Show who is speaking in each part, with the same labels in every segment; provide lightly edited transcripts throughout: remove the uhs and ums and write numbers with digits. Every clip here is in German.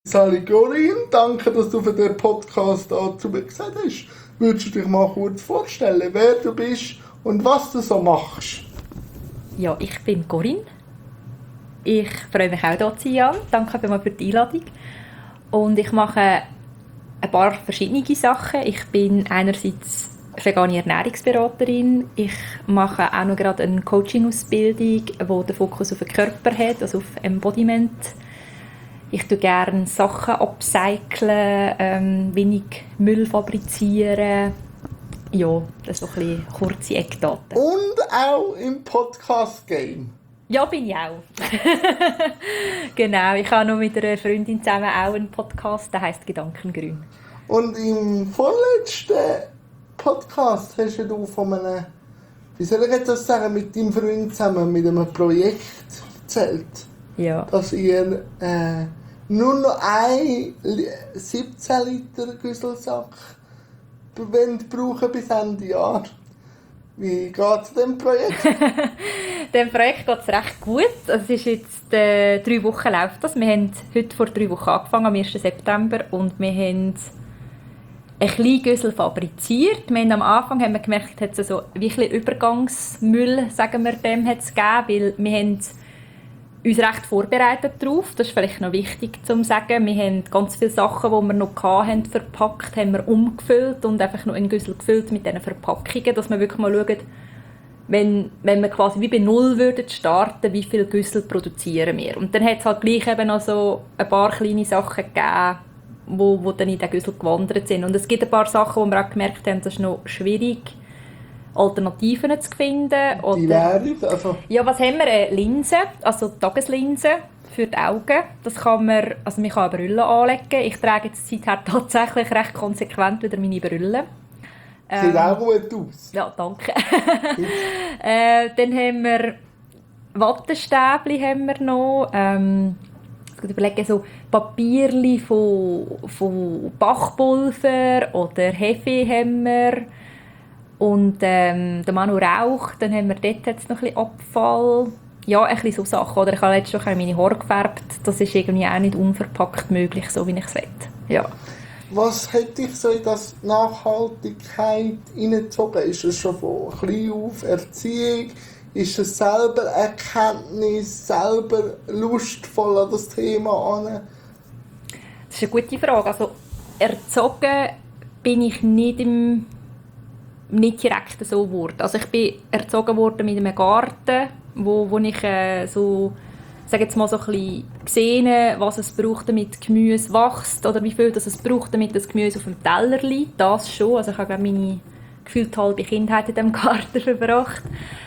Speaker 1: Sally Corinne, danke, dass du für den Podcast dazu gesagt hast. Würdest du dich mal kurz vorstellen, wer du bist und was du so machst?
Speaker 2: Ja, ich bin Corinne. Ich freue mich auch, hier zu sein. Danke vielmals für die Einladung. Und ich mache ein paar verschiedene Sachen. Ich bin einerseits vegane Ernährungsberaterin. Ich mache auch noch gerade eine Coaching-Ausbildung, die den Fokus auf den Körper hat, also auf Embodiment. Ich tue gerne Sachen upcyclen, wenig Müll fabrizieren. Ja, das ist so ein bisschen kurze Eckdaten.
Speaker 1: Und auch im Podcast-Game.
Speaker 2: Ja, bin ich auch. Genau, ich habe noch mit einer Freundin zusammen auch einen Podcast, der heisst «Gedankengrün».
Speaker 1: Und im vorletzten Podcast hast du von einem, wie soll ich jetzt das sagen, mit deinem Freund zusammen mit einem Projekt erzählt.
Speaker 2: Ja.
Speaker 1: Dass ihr nur noch einen 17 Liter Güsselsack brauchen bis Ende Jahr. Wie geht es dem Projekt?
Speaker 2: Dem Projekt geht es recht gut. Es ist jetzt 3 Wochen läuft das. Wir haben heute vor 3 Wochen angefangen, am 1. September. Und wir haben ein kleines Güssel fabriziert. Am Anfang haben wir gemerkt, dass es so wie ein bisschen Übergangsmüll, sagen wir dem, hat es gegeben, weil wir haben uns recht vorbereitet darauf. Das ist vielleicht noch wichtig zu sagen. Wir haben ganz viele Sachen, die wir noch hatten, verpackt, haben wir umgefüllt und einfach noch in Güssel gefüllt mit diesen Verpackungen, dass wir wirklich mal schauen, wenn wir quasi wie bei Null würden starten, wie viele Güssel produzieren wir. Und dann hat es halt gleich eben noch so ein paar kleine Sachen gegeben, die dann in den Güssel gewandert sind. Und es gibt ein paar Sachen, wo wir auch gemerkt haben, das ist noch schwierig, Alternativen zu finden. Oder,
Speaker 1: die wären, also...
Speaker 2: Ja, was haben wir? Linsen, also Tageslinsen für die Augen. Das kann man, also man kann eine Brille anlegen. Ich trage jetzt seither tatsächlich recht konsequent wieder meine Brille.
Speaker 1: Sieht auch gut aus.
Speaker 2: Ja, danke. Dann haben wir Wattestäbchen haben wir noch. Ich überlege, so Papierli von Bachpulver oder Hefe haben wir. Und der Manu raucht, dann haben wir dort jetzt noch ein bisschen Abfall. Ja, ein bisschen so Sachen. Oder ich habe jetzt schon meine Haare gefärbt. Das ist irgendwie auch nicht unverpackt möglich, so wie ich es will. Ja.
Speaker 1: Was hat dich so in das Nachhaltigkeit hineingezogen? Ist es schon von klein auf Erziehung? Ist es selber Erkenntnis, selber lustvoll an das Thema an?
Speaker 2: Das ist eine gute Frage. Also, erzogen bin ich nicht direkt so geworden. Also ich bin erzogen worden mit einem Garten, wo ich so, sage jetzt mal so ein bisschen gesehen, was es braucht, damit Gemüse wächst oder wie viel das es braucht, damit das Gemüse auf dem Teller liegt. Das schon. Also ich habe glaube meine gefühlt halbe Kindheit in diesem Garten verbracht.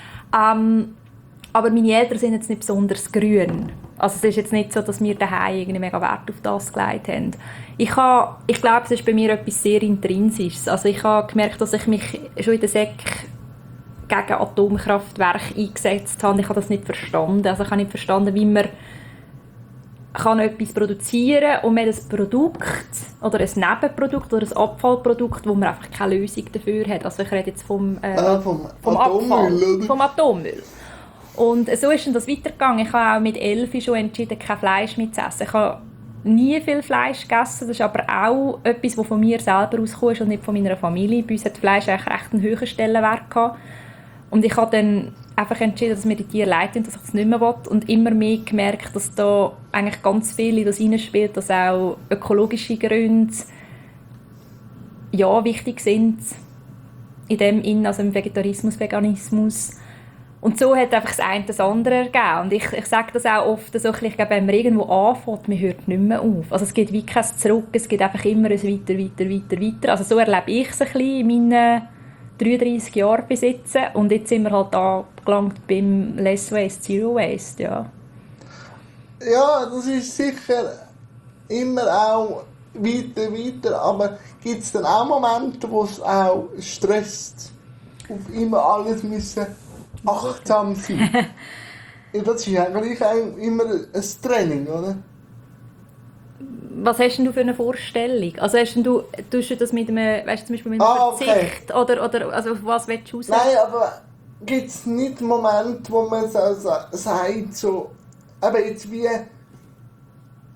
Speaker 2: Aber meine Eltern sind jetzt nicht besonders grün. Also es ist jetzt nicht so, dass wir daheim irgendwie mega Wert auf das gelegt haben. Ich glaube, es ist bei mir etwas sehr Intrinsisches. Also ich habe gemerkt, dass ich mich schon in der Sek gegen Atomkraftwerke eingesetzt habe. Ich habe das nicht verstanden. Also ich habe nicht verstanden, wie man kann etwas produzieren und man ein Produkt oder ein Nebenprodukt oder ein Abfallprodukt, wo man einfach keine Lösung dafür hat. Also ich rede jetzt vom Atommüll. Vom Atommüll. Und so ist das weitergegangen. Ich habe auch mit 11 schon entschieden, kein Fleisch mehr zu essen. Ich habe nie viel Fleisch gegessen. Das ist aber auch etwas, das von mir selber ausgekommen ist und nicht von meiner Familie. Bei uns hat Fleisch eigentlich recht einen höheren Stellenwert gehabt. Und ich habe dann einfach entschieden, dass mir die Tiere leid tun, dass ich das nicht mehr will. Und immer mehr gemerkt, dass da eigentlich ganz viel in das hineinspielt, dass auch ökologische Gründe ja, wichtig sind. In dem also im Vegetarismus, Veganismus. Und so hat einfach das eine das andere ergeben. Und ich sage das auch oft, so, ich glaube, wenn man irgendwo anfängt, man hört nicht mehr auf. Also es geht wie kein Zurück, es geht einfach immer ein weiter. Also so erlebe ich es ein bisschen in meinen 33 Jahren besitzen. Und jetzt sind wir halt angelangt beim Less Waste, Zero Waste, ja.
Speaker 1: Ja, das ist sicher immer auch weiter. Aber gibt es dann auch Momente, wo es auch stresst, auf immer alles müssen achtsam sein? Das ist eigentlich immer ein Training, oder?
Speaker 2: Was hast denn du für eine Vorstellung? Also tust du das mit einem, weißt du, zum Beispiel mit einem Verzicht?
Speaker 1: Okay.
Speaker 2: Oder also auf was willst du raus?
Speaker 1: Nein, aber gibt es nicht Momente, wo man so sagt, so, eben jetzt wie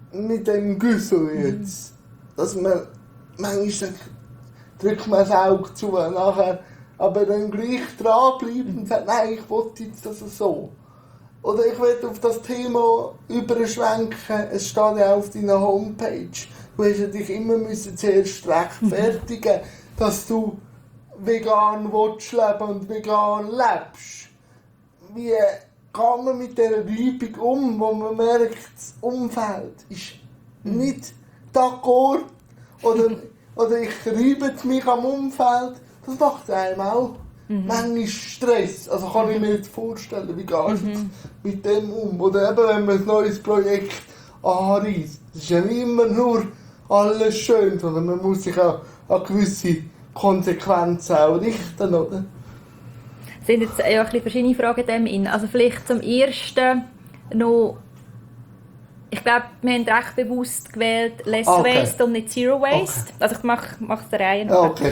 Speaker 1: mit dem Güssel jetzt, dass man manchmal drückt man das Auge zu nachher, aber dann gleich dranbleibt und sagt, nein, ich will jetzt das so. Oder ich will auf das Thema überschwenken, es steht ja auf deiner Homepage, du hast ja dich immer zuerst rechtfertigen, dass du vegan willst leben und vegan lebst. Wie geht man mit dieser Reibung um, wo man merkt, das Umfeld ist nicht d'accord oder ich reibe mich am Umfeld. Das macht einem auch manchmal Stress. Also kann ich mir jetzt vorstellen, wie geht es mit dem um. Oder eben, wenn man ein neues Projekt anreist. Es ist ja nicht immer nur alles schön, sondern man muss sich auch an gewisse Konsequenzen auch richten, oder?
Speaker 2: Es sind jetzt ja ein bisschen verschiedene Fragen dem. Also vielleicht zum Ersten noch, ich glaube, wir haben recht bewusst gewählt Less Waste und nicht Zero Waste. Also ich mache es der Reihe nach.
Speaker 1: Okay.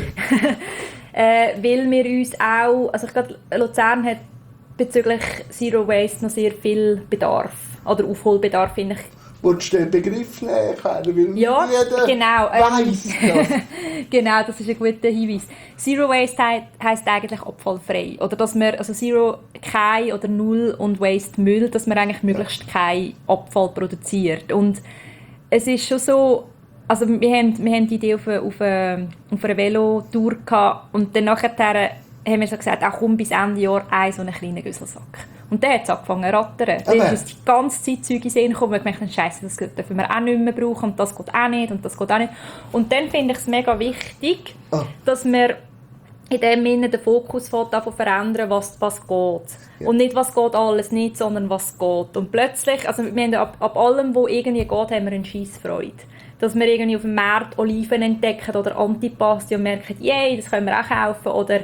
Speaker 2: Weil wir uns auch, also ich glaube, Luzern hat bezüglich Zero Waste noch sehr viel Bedarf. Oder Aufholbedarf, finde ich.
Speaker 1: Willst du den Begriff näher? Weil
Speaker 2: ja, genau.
Speaker 1: Weiss das.
Speaker 2: Genau, das ist ein guter Hinweis. Zero Waste heisst eigentlich abfallfrei. Oder dass wir, also Zero, kein oder Null und Waste Müll, dass man eigentlich möglichst keinen Abfall produziert. Und es ist schon so, also wir haben die Idee auf einer Velotour gehabt und dann nachher haben wir so gesagt, auch komm bis Ende Jahr so einen kleinen Güsselsack. Und dann hat es angefangen zu rattern. Dann ist uns die ganze Zeit Zeug in den Sinn gekommen, und wir gemerkt, Scheiße, das dürfen wir auch nicht mehr brauchen und das geht auch nicht und das geht auch nicht. Und dann finde ich es mega wichtig, dass wir in dem Sinne den Fokus verändern, was geht. Ja. Und nicht, was geht alles nicht, sondern was geht. Und plötzlich, also wir haben ab allem, was irgendwie geht, haben wir eine Scheissfreude. Dass wir irgendwie auf dem Markt Oliven entdecken oder Antipasti und merken, yay, das können wir auch kaufen. Oder,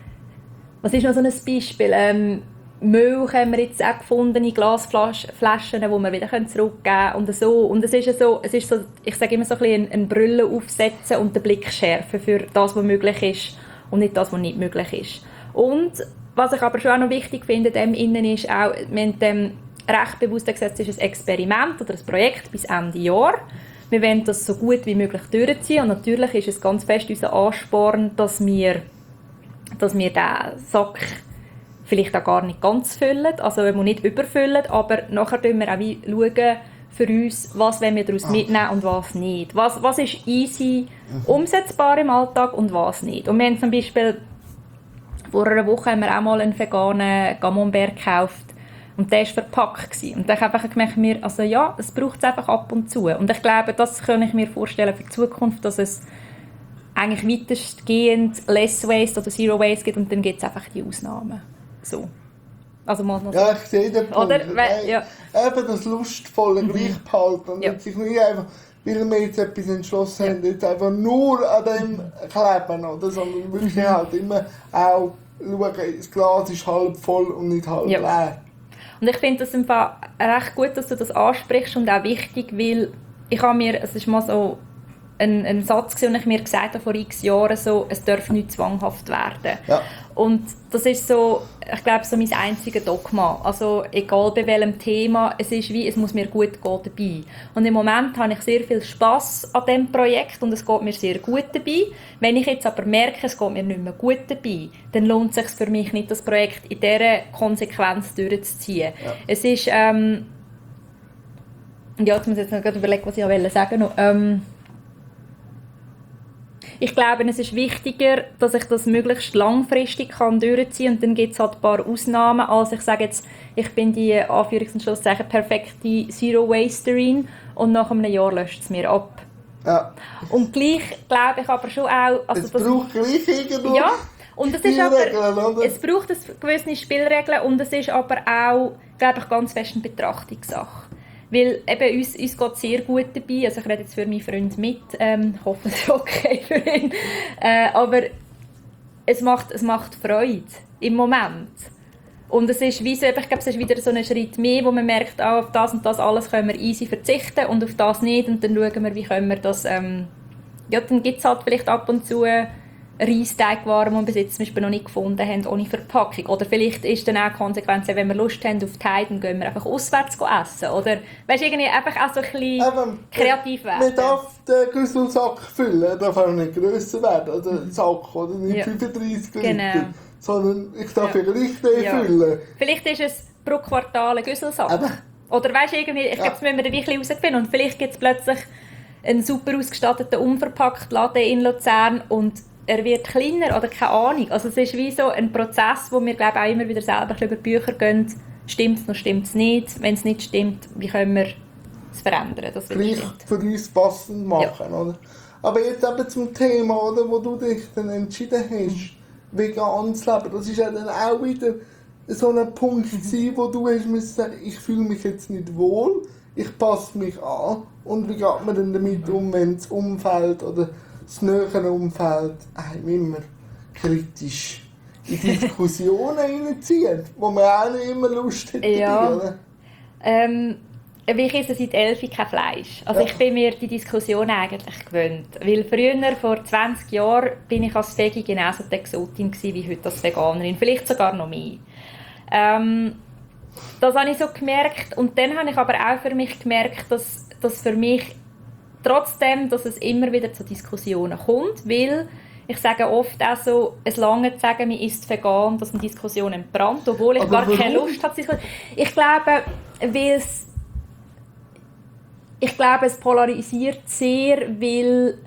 Speaker 2: was ist noch so ein Beispiel? Milch haben wir jetzt auch gefunden in Glasflaschen, die wir wieder zurückgeben können und so. Und es ist so, ich sage immer so ein bisschen eine Brille aufsetzen und den Blick schärfen für das, was möglich ist und nicht das, was nicht möglich ist. Und was ich aber schon auch noch wichtig finde, dem innen ist auch, wir haben dem recht bewusst gesagt, es ist ein Experiment oder ein Projekt bis Ende Jahr. Wir wollen das so gut wie möglich durchziehen und natürlich ist es ganz fest unser Ansporn, dass wir den Sack vielleicht auch gar nicht ganz füllen, also wir nicht überfüllen, aber nachher schauen wir auch für uns, was wollen wir daraus mitnehmen und was nicht. Was ist easy umsetzbar im Alltag und was nicht. Und wir haben zum Beispiel vor einer Woche haben wir auch mal einen veganen Camembert gekauft und der war verpackt. Und dann habe ich gemerkt, also ja, es braucht es einfach ab und zu. Und ich glaube, das kann ich mir vorstellen für die Zukunft, dass es eigentlich weitestgehend Less Waste oder Zero Waste gibt und dann gibt es einfach die Ausnahmen. So. Also
Speaker 1: ja, ich sehe den Punkt.
Speaker 2: Oder? Ja.
Speaker 1: Eben das Lustvolle gleich behalten und nicht sich nicht einfach, weil wir jetzt etwas entschlossen haben, jetzt einfach nur an dem kleben, oder? Sondern wirklich halt immer auch schauen, das Glas ist halb voll und nicht halb leer.
Speaker 2: Und ich finde es recht gut, dass du das ansprichst und auch wichtig, weil es ist mal so ein Satz, den ich mir gesagt habe vor x Jahren, so, es darf nicht zwanghaft werden. Ja. Und das ist so, ich glaube, so mein einziges Dogma. Also egal bei welchem Thema, es muss mir gut gehen dabei. Und im Moment habe ich sehr viel Spass an diesem Projekt und es geht mir sehr gut dabei. Wenn ich jetzt aber merke, es geht mir nicht mehr gut dabei, dann lohnt es sich für mich nicht, das Projekt in dieser Konsequenz durchzuziehen. Ja. Es ist, jetzt muss ich jetzt noch überlegen, was ich sagen wollte. Ich glaube, es ist wichtiger, dass ich das möglichst langfristig durchziehen kann. Und dann gibt es halt ein paar Ausnahmen. Also ich sage jetzt, ich bin die Anführungs- und Schlusszeichen perfekte Zero-Wasterin und nach einem Jahr löscht es mir ab. Ja. Und gleich glaube ich aber schon auch... Also
Speaker 1: es braucht gleich irgendwo...
Speaker 2: Ja, und es ist aber... Es braucht gewisse Spielregeln und es ist aber auch, glaube ich, ganz fest eine Betrachtungssache. Weil eben uns geht es sehr gut dabei. Also ich rede jetzt für meinen Freund mit. Ich hoffe, es ist okay für ihn. Aber es macht Freude im Moment. Und es ist wie so, ich glaube, es ist wieder so ein Schritt mehr, wo man merkt, auf das und das alles können wir easy verzichten und auf das nicht. Und dann schauen wir, wie können wir das... dann gibt es halt vielleicht ab und zu Reisteigwaren, die wir bis jetzt zum Beispiel noch nicht gefunden haben, ohne Verpackung. Oder vielleicht ist dann auch die Konsequenz, wenn wir Lust haben auf die Heide, dann gehen wir einfach auswärts essen. Oder weißt, irgendwie einfach auch so ein bisschen kreativ werden.
Speaker 1: Man darf den Güsselsack füllen, er darf auch nicht grösser werden, oder Sack, oder nicht 35 Liter. Genau. Sondern ich darf ja gleich den füllen.
Speaker 2: Vielleicht ist es pro Quartal ein Güsselsack. Oder weißt du, irgendwie, ich glaube, das müssen wir dann ein bisschen herausfinden. Und vielleicht gibt es plötzlich einen super ausgestatteten, unverpackt Laden in Luzern und er wird kleiner oder keine Ahnung. Also es ist wie so ein Prozess, wo wir glaube auch immer wieder selber über Bücher gehen. Stimmt es noch, stimmt es nicht? Wenn es nicht stimmt, wie können wir es verändern? Das
Speaker 1: gleich für uns passend machen, oder? Aber jetzt eben zum Thema, oder, wo du dich dann entschieden hast, vegan zu leben. Das ist ja dann auch wieder so ein Punkt gewesen, wo du hast müssen sagen, ich fühle mich jetzt nicht wohl, ich passe mich an. Und wie geht man denn damit um, wenn das Umfeld oder das nähere Umfeld einem immer kritisch in Diskussionen hineinzieht, wo man auch nicht immer Lust hat dabei, oder?
Speaker 2: Ich esse seit 11 kein Fleisch. Also ich bin mir die Diskussion eigentlich gewöhnt. Weil früher, vor 20 Jahren, bin ich als Veggie genauso die Exotin gewesen, wie heute als Veganerin. Vielleicht sogar noch mehr. Das habe ich so gemerkt. Und dann habe ich aber auch für mich gemerkt, dass für mich trotzdem, dass es immer wieder zu Diskussionen kommt, weil ich sage oft auch so, es lange zu sagen, man isst vegan, dass eine Diskussion entbrannt, obwohl ich aber gar keine Lust habe zu diskutieren. Ich glaube, es polarisiert sehr, weil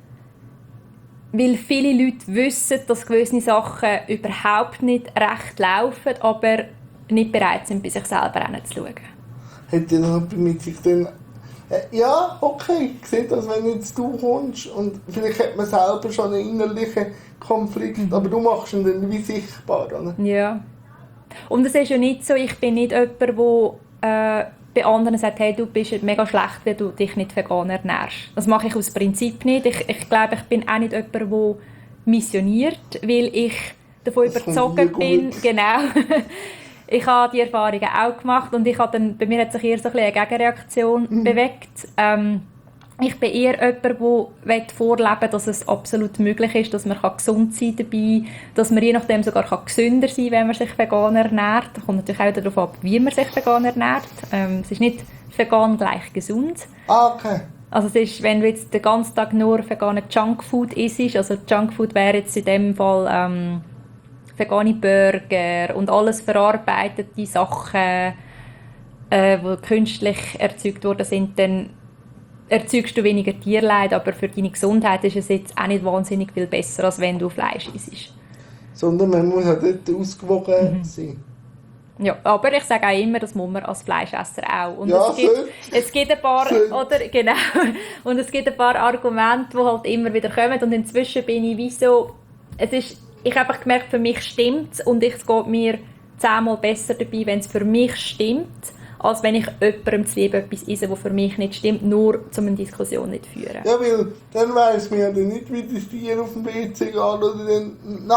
Speaker 2: viele Leute wissen, dass gewisse Sachen überhaupt nicht recht laufen, aber nicht bereit sind, bei sich selber hinzuschauen.
Speaker 1: Hat ihr noch mit sich dann ja, okay, ich sehe das, wenn jetzt du kommst und vielleicht hat man selber schon einen innerlichen Konflikt, aber du machst ihn dann wie sichtbar, oder?
Speaker 2: Ja. Und es ist ja nicht so, ich bin nicht jemand, der bei anderen sagt, hey, du bist mega schlecht, wenn du dich nicht vegan ernährst. Das mache ich aus Prinzip nicht. Ich glaube, ich bin auch nicht jemand, der missioniert, weil ich davon überzeugt bin, genau. Ich habe die Erfahrungen auch gemacht und bei mir hat sich eher so ein bisschen eine Gegenreaktion bewegt. Ich bin eher jemand, der vorleben will, dass es absolut möglich ist, dass man gesund sein kann dabei, dass man je nachdem sogar gesünder sein kann, wenn man sich vegan ernährt. Das kommt natürlich auch darauf ab, wie man sich vegan ernährt. Es ist nicht vegan gleich gesund.
Speaker 1: Okay.
Speaker 2: Also es ist, wenn du jetzt den ganzen Tag nur veganen Junkfood isst, also Junkfood wäre jetzt in dem Fall vegane Burger und alles verarbeitete Sachen, die künstlich erzeugt worden sind, dann erzeugst du weniger Tierleid, aber für deine Gesundheit ist es jetzt auch nicht wahnsinnig viel besser, als wenn du Fleisch isst.
Speaker 1: Sondern man muss auch dort ausgewogen sein.
Speaker 2: Ja, aber ich sage auch immer, das muss man als Fleischesser auch. Und
Speaker 1: ja,
Speaker 2: es gibt ein paar, oder, genau, und es gibt ein paar Argumente, die halt immer wieder kommen und inzwischen bin ich wie so, ich habe einfach gemerkt, für mich stimmt es und es geht mir 10-mal besser dabei, wenn es für mich stimmt, als wenn ich jemandem zu lieb etwas esse, das für mich nicht stimmt, nur um eine Diskussion nicht zu führen.
Speaker 1: Ja, weil dann weiss man ja nicht, wie das Tier auf dem WC geht oder dann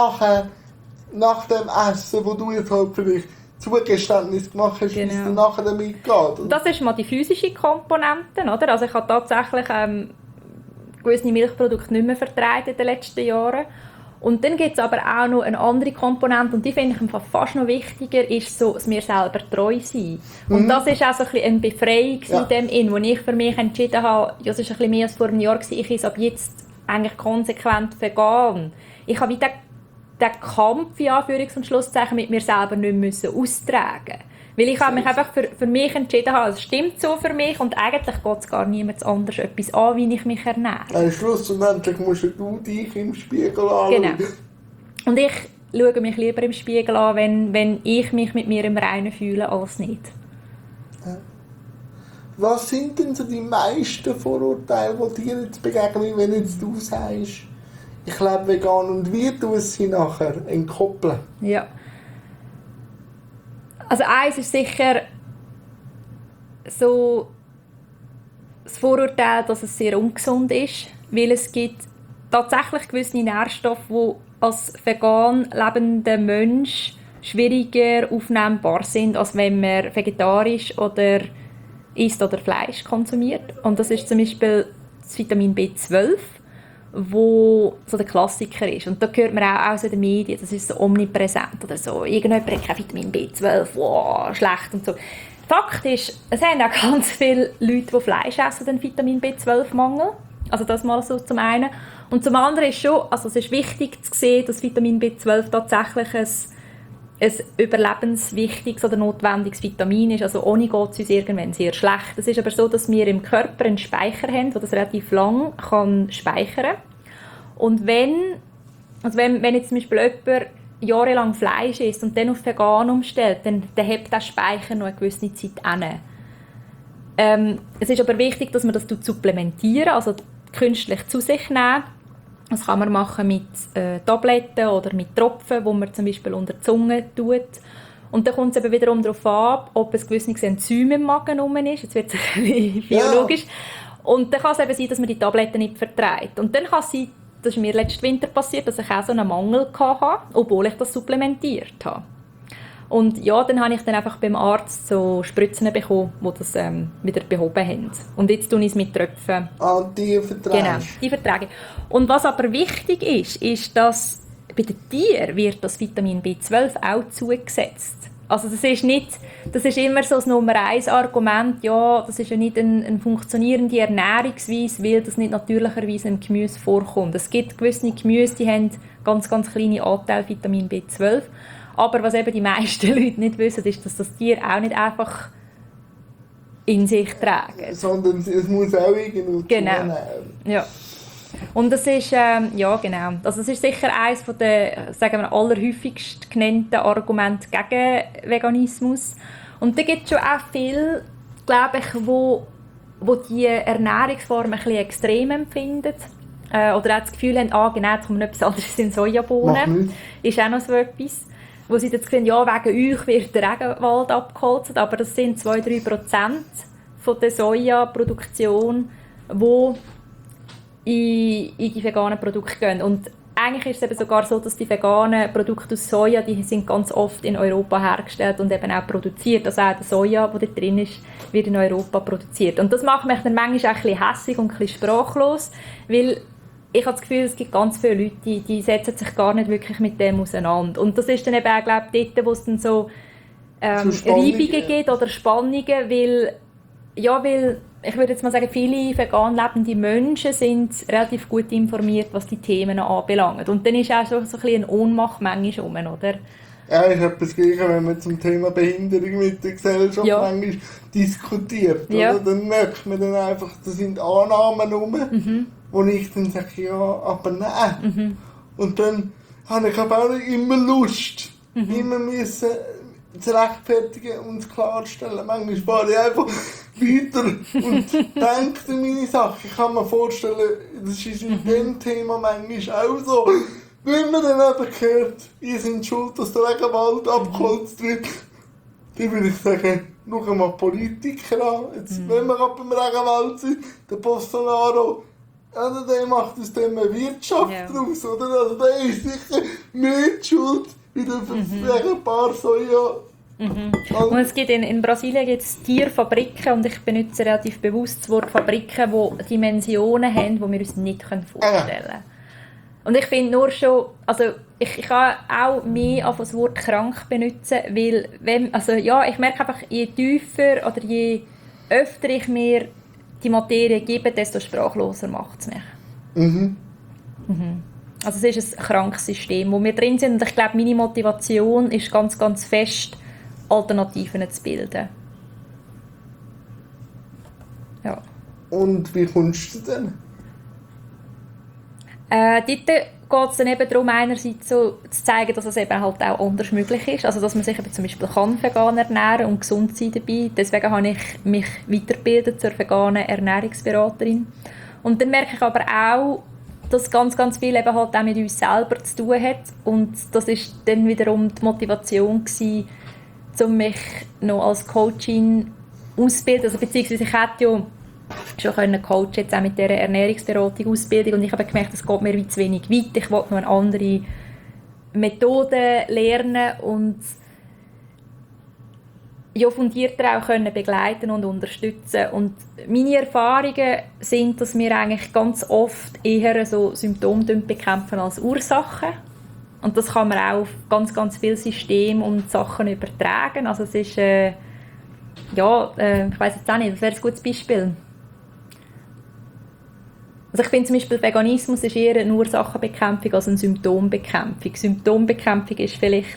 Speaker 1: nach dem Essen, wo du jetzt halt vielleicht Zugeständnis gemacht hast, wie es dann nachher damit geht. Oder?
Speaker 2: Das ist mal die physische Komponente, oder? Also ich habe tatsächlich gewisse Milchprodukte nicht mehr vertragen in den letzten Jahren. Und dann gibt es aber auch noch eine andere Komponente, und die finde ich fast noch wichtiger, ist so, dass wir selber treu sind. Und das ist auch so ein bisschen eine Befreiung in dem Inn, wo ich für mich entschieden habe, ja, es ist ein bisschen mehr als vor einem Jahr gewesen, ich esse ab jetzt eigentlich konsequent vegan. Ich habe wieder den Kampf, in Anführungs- und Schlusszeichen, mit mir selber nicht müssen austragen. Weil ich habe mich einfach für mich entschieden, es stimmt so für mich und eigentlich geht es gar niemand anders etwas an, wie ich mich ernähre.
Speaker 1: Schlussendlich musst du dich im Spiegel anschauen.
Speaker 2: Genau. Und ich schaue mich lieber im Spiegel an, wenn ich mich mit mir im Reinen fühle, als nicht.
Speaker 1: Was sind denn so die meisten Vorurteile, die dir jetzt begegnen, wenn jetzt du sagst, ich lebe vegan, und wie du es sie nachher entkoppeln?
Speaker 2: Ja. Also eins ist sicher so das Vorurteil, dass es sehr ungesund ist, weil es gibt tatsächlich gewisse Nährstoffe, die als vegan lebender Mensch schwieriger aufnehmbar sind, als wenn man vegetarisch oder isst oder Fleisch konsumiert. Und das ist zum Beispiel das Vitamin B12. wo so der Klassiker ist. Und da hört man auch aus den Medien, das ist so omnipräsent oder so. Irgendjemand hat kein Vitamin B12, wow, schlecht und so. Fakt ist, es haben auch ganz viele Leute, die Fleisch essen, den Vitamin B12-Mangel. Also das mal so zum einen. Und zum anderen ist schon, also es ist wichtig zu sehen, dass Vitamin B12 tatsächlich ein überlebenswichtiges oder notwendiges Vitamin ist. Also ohne geht es uns irgendwann sehr schlecht. Es ist aber so, dass wir im Körper einen Speicher haben, der das relativ lang kann speichern kann. Und wenn jetzt zum Beispiel jemand jahrelang Fleisch isst und dann auf vegan umstellt, dann hebt der Speicher noch eine gewisse Zeit an. Es ist aber wichtig, dass man das supplementieren, also künstlich zu sich nehmen. Das kann man machen mit Tabletten oder mit Tropfen, wo man zum Beispiel unter die Zunge tut. Und dann kommt es eben wiederum darauf an, ob ein gewisses Enzym im Magen rum ist. Jetzt wird es ein bisschen biologisch. Und dann kann es eben sein, dass man die Tabletten nicht verträgt. Und dann kann es sein, das ist mir letzten Winter passiert, dass ich auch so einen Mangel hatte, obwohl ich das supplementiert habe. Und ja, dann habe ich dann einfach beim Arzt so Spritzen bekommen, die das wieder behoben haben. Und jetzt tue ich es mit Tröpfen.
Speaker 1: Ah, die vertragen.
Speaker 2: Genau, die vertragen. Und was aber wichtig ist, dass bei den Tieren wird das Vitamin B12 auch zugesetzt. Also das ist immer so das Nummer 1 Argument, ja, das ist ja nicht eine funktionierende Ernährungsweise, weil das nicht natürlicherweise im Gemüse vorkommt. Es gibt gewisse Gemüse, die haben ganz, ganz kleine Anteile Vitamin B12. Aber was eben die meisten Leute nicht wissen, ist, dass das Tier auch nicht einfach in sich tragen.
Speaker 1: Sondern es muss auch irgendwo
Speaker 2: genau. Ja. Und das ist, ja genau, also das ist sicher eines der, sagen wir, allerhäufigst genannten Argumente gegen Veganismus. Und da gibt es schon auch viele, glaube ich, wo die Ernährungsform ein bisschen extrem empfinden. Oder auch das Gefühl haben, genau, jetzt kommt noch etwas anderes in Sojabohnen. Ist auch noch so etwas. Wo sie das Gefühl haben, ja, wegen euch wird der Regenwald abgeholzt, aber das sind 2-3% von der Sojaproduktion, die in die veganen Produkte gehen. Und eigentlich ist es eben sogar so, dass die veganen Produkte aus Soja, die sind ganz oft in Europa hergestellt und eben auch produziert. Also auch der Soja, der da drin ist, wird in Europa produziert. Und das macht mich dann manchmal auch ein bisschen hässig und ein bisschen sprachlos, weil ich habe das Gefühl, es gibt ganz viele Leute, die setzen sich gar nicht wirklich mit dem auseinander. Und das ist dann eben auch, glaube ich, dort, wo es dann so Reibungen gibt oder Spannungen, weil ich würde jetzt mal sagen, viele vegan lebende Menschen sind relativ gut informiert, was die Themen anbelangt. Und dann ist auch so ein bisschen eine Ohnmacht manchmal rum, oder?
Speaker 1: Ja, ich habe das Gleiche, wenn man zum Thema Behinderung mit der Gesellschaft manchmal diskutiert.
Speaker 2: Ja.
Speaker 1: Oder? Dann merkt man dann einfach, da sind Annahmen rum, wo ich dann sage, ja, aber nein. Und dann habe ich aber auch nicht immer Lust, immer müssen zu rechtfertigen und zu klarstellen. Manchmal fahre ich einfach weiter und denke an meine Sachen. Ich kann mir vorstellen, das ist in dem Thema manchmal auch so. Wenn man dann eben hört, ihr seid schuld, dass der Regenwald abgeholzt wird, dann würde ich sagen, schau mal Politiker an. Jetzt, wenn wir gerade beim Regenwald sind, der Bolsonaro, also der macht aus dem eine Wirtschaft draus, oder? Also der ist sicher mit Schuld, wieder wegen ein paar Soja.
Speaker 2: Und es gibt in Brasilien gibt es Tierfabriken, und ich benutze relativ bewusst das Wort Fabriken, die Dimensionen haben, die wir uns nicht vorstellen können. Und ich finde nur schon, also ich kann auch mehr auf das Wort krank benutzen, weil ich merke einfach, je tiefer oder je öfter ich mir die Materie gebe, desto sprachloser macht es mich. Also es ist ein krankes System, wo wir drin sind, und ich glaube, meine Motivation ist ganz, ganz fest, Alternativen zu bilden. Ja.
Speaker 1: Und wie kommst du denn?
Speaker 2: Dort geht es dann eben darum, einerseits so zu zeigen, dass es eben halt auch anders möglich ist. Also, dass man sich eben zum Beispiel vegan ernähren und gesund sein dabei. Deswegen habe ich mich weitergebildet zur veganen Ernährungsberaterin. Und dann merke ich aber auch, dass ganz, ganz viel eben halt auch mit uns selber zu tun hat. Und das war dann wiederum die Motivation gewesen, um mich noch als Coachin auszubilden. Also, beziehungsweise ich hätte ja schon coachen, jetzt auch mit dieser Ernährungsberatung, Ausbildung, und ich habe gemerkt, es geht mir wie zu wenig weit. Ich wollte noch eine andere Methode lernen, und fundierter auch können begleiten und unterstützen. Und meine Erfahrungen sind, dass wir eigentlich ganz oft eher so Symptome bekämpfen als Ursachen. Und das kann man auch auf ganz, ganz viele Systeme und Sachen übertragen. Also es ist, ich weiss jetzt auch nicht, was wäre ein gutes Beispiel? Also ich finde zum Beispiel, Veganismus ist eher eine Ursachenbekämpfung als eine Symptombekämpfung. Symptombekämpfung ist vielleicht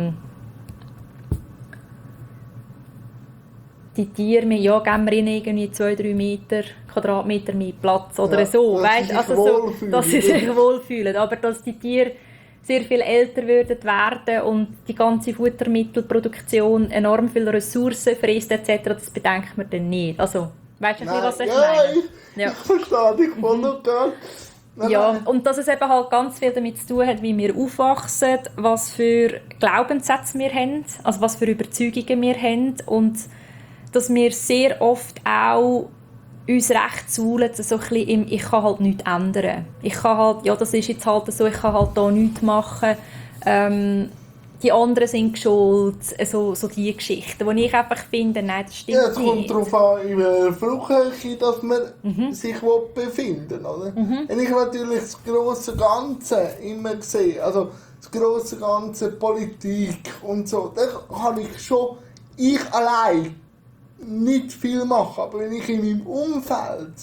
Speaker 2: die Tiere, geben wir ihnen irgendwie 2-3 Quadratmeter mehr Platz oder so. Weißt? Also so, dass sie sich wohlfühlen. Aber dass die Tiere sehr viel älter werden und die ganze Futtermittelproduktion enorm viele Ressourcen frisst etc., das bedenkt man dann nicht. Also, weißt du, was ich meine?
Speaker 1: Ich verstehe dich voll und ganz.
Speaker 2: Ja, und dass es eben halt ganz viel damit zu tun hat, wie wir aufwachsen, was für Glaubenssätze wir haben, also was für Überzeugungen wir haben und dass wir sehr oft auch uns recht zaulen, so ein bisschen im «Ich kann halt nichts ändern». Ich kann halt, ja, das ist jetzt halt so, ich kann halt da nichts machen. Die anderen sind schuld, so die Geschichten, wo ich einfach finde, nein, das stimmt nicht.
Speaker 1: Ja, es kommt darauf an, in welcher Flughöhe dass man sich befinden will. Wenn ich natürlich das grosse Ganze immer sehe, also das grosse Ganze Politik und so, dann kann ich allein nicht viel machen, aber wenn ich in meinem Umfeld